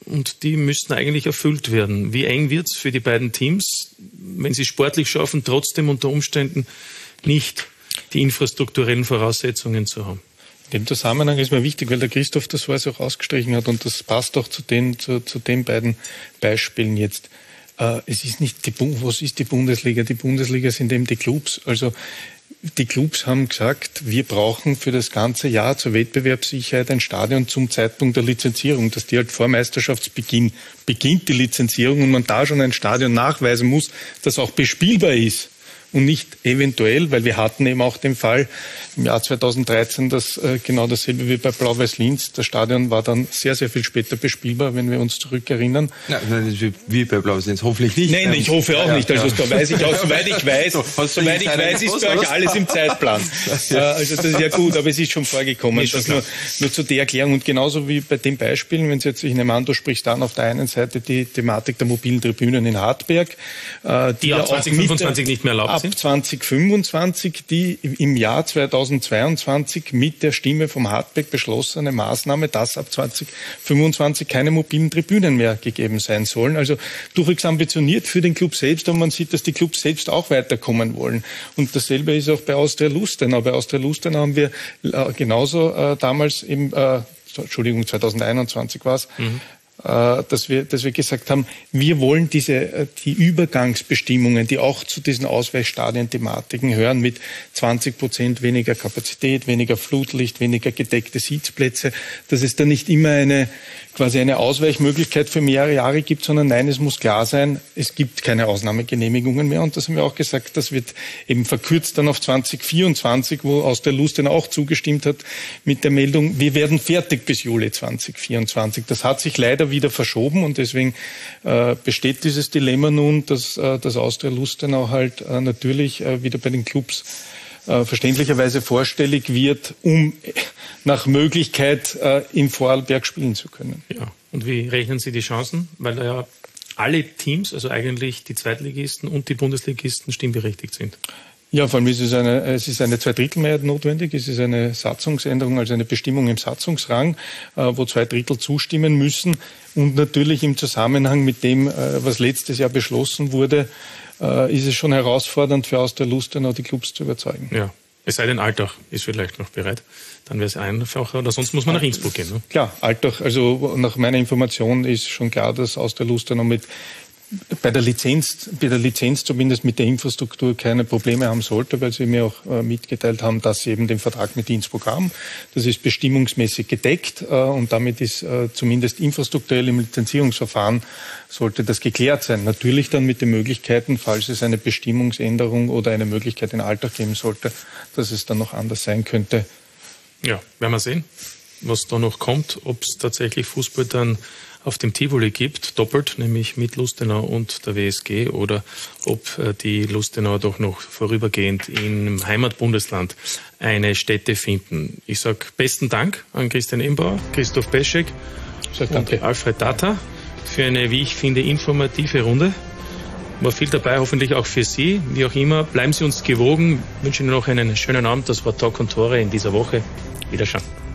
und die müssten eigentlich erfüllt werden. Wie eng wird es für die beiden Teams, wenn sie sportlich schaffen, trotzdem unter Umständen nicht die infrastrukturellen Voraussetzungen zu haben? In dem Zusammenhang ist mir wichtig, weil der Christoph das vorher auch ausgestrichen hat und das passt auch zu den beiden Beispielen jetzt. Es ist nicht was ist die Bundesliga? Die Bundesliga sind eben die Clubs. Also die Clubs haben gesagt, wir brauchen für das ganze Jahr zur Wettbewerbssicherheit ein Stadion zum Zeitpunkt der Lizenzierung, dass die halt vor Meisterschaftsbeginn beginnt die Lizenzierung und man da schon ein Stadion nachweisen muss, das auch bespielbar ist. Und nicht eventuell, weil wir hatten eben auch den Fall im Jahr 2013, dass genau dasselbe wie bei Blau-Weiß-Linz. Das Stadion war dann sehr, sehr viel später bespielbar, wenn wir uns zurückerinnern. Nein, wie bei Blau-Weiß-Linz, hoffentlich nicht. Nein, ich hoffe auch nicht. Also da weiß ich auch, soweit ich weiß, ist bei euch alles im Zeitplan. Also das ist ja gut, aber es ist schon vorgekommen. Das nur zu der Erklärung. Und genauso wie bei den Beispielen, wenn Sie jetzt, ich nehme an, du sprichst dann auf der einen Seite die Thematik der mobilen Tribünen in Hartberg, die ab 2025 nicht mehr erlaubt sind. Ab 2025, die im Jahr 2022 mit der Stimme vom Hartberg beschlossene Maßnahme, dass ab 2025 keine mobilen Tribünen mehr gegeben sein sollen. Also durchaus ambitioniert für den Club selbst, und man sieht, dass die Clubs selbst auch weiterkommen wollen. Und dasselbe ist auch bei Austria Lustenau. Bei Austria Lustenau haben wir genauso damals 2021 war es, dass wir gesagt haben, wir wollen die Übergangsbestimmungen, die auch zu diesen Ausweichstadien-Thematiken hören, mit 20% weniger Kapazität, weniger Flutlicht, weniger gedeckte Sitzplätze, dass es da nicht immer quasi eine Ausweichmöglichkeit für mehrere Jahre gibt, sondern nein, es muss klar sein, es gibt keine Ausnahmegenehmigungen mehr. Und das haben wir auch gesagt, das wird eben verkürzt dann auf 2024, wo aus der Lustenau auch zugestimmt hat mit der Meldung, wir werden fertig bis Juli 2024. Das hat sich leider wieder verschoben und deswegen besteht dieses Dilemma nun, dass Austria Lustenau halt natürlich wieder bei den Clubs verständlicherweise vorstellig wird, um nach Möglichkeit im Vorarlberg spielen zu können. Ja. Und wie rechnen Sie die Chancen? Weil ja alle Teams, also eigentlich die Zweitligisten und die Bundesligisten, stimmberechtigt sind. Ja, vor allem es ist eine Zweidrittelmehrheit notwendig. Es ist eine Satzungsänderung, also eine Bestimmung im Satzungsrang, wo 2/3 zustimmen müssen. Und natürlich im Zusammenhang mit dem, was letztes Jahr beschlossen wurde, ist es schon herausfordernd für Austria Lustenau die Clubs zu überzeugen. Ja, es sei denn, Altach ist vielleicht noch bereit. Dann wäre es einfacher, oder sonst muss man nach Innsbruck gehen. Ne? Klar, Altach, also nach meiner Information ist schon klar, dass Austria Lustenau bei der Lizenz zumindest mit der Infrastruktur keine Probleme haben sollte, weil sie mir auch mitgeteilt haben, dass sie eben den Vertrag mit Innsbruck haben. Das ist bestimmungsmäßig gedeckt und damit ist zumindest infrastrukturell im Lizenzierungsverfahren sollte das geklärt sein. Natürlich dann mit den Möglichkeiten, falls es eine Bestimmungsänderung oder eine Möglichkeit in Alltag geben sollte, dass es dann noch anders sein könnte. Ja, werden wir sehen, was da noch kommt, ob es tatsächlich Fußball dann auf dem Tivoli gibt, doppelt, nämlich mit Lustenau und der WSG, oder ob die Lustenauer doch noch vorübergehend im Heimatbundesland eine Stätte finden. Ich sage besten Dank an Christian Embauer, Christoph Peschek und Alfred Tata für eine, wie ich finde, informative Runde. War viel dabei, hoffentlich auch für Sie. Wie auch immer, bleiben Sie uns gewogen. Ich wünsche Ihnen noch einen schönen Abend. Das war Talk und Tore in dieser Woche. Wiederschauen.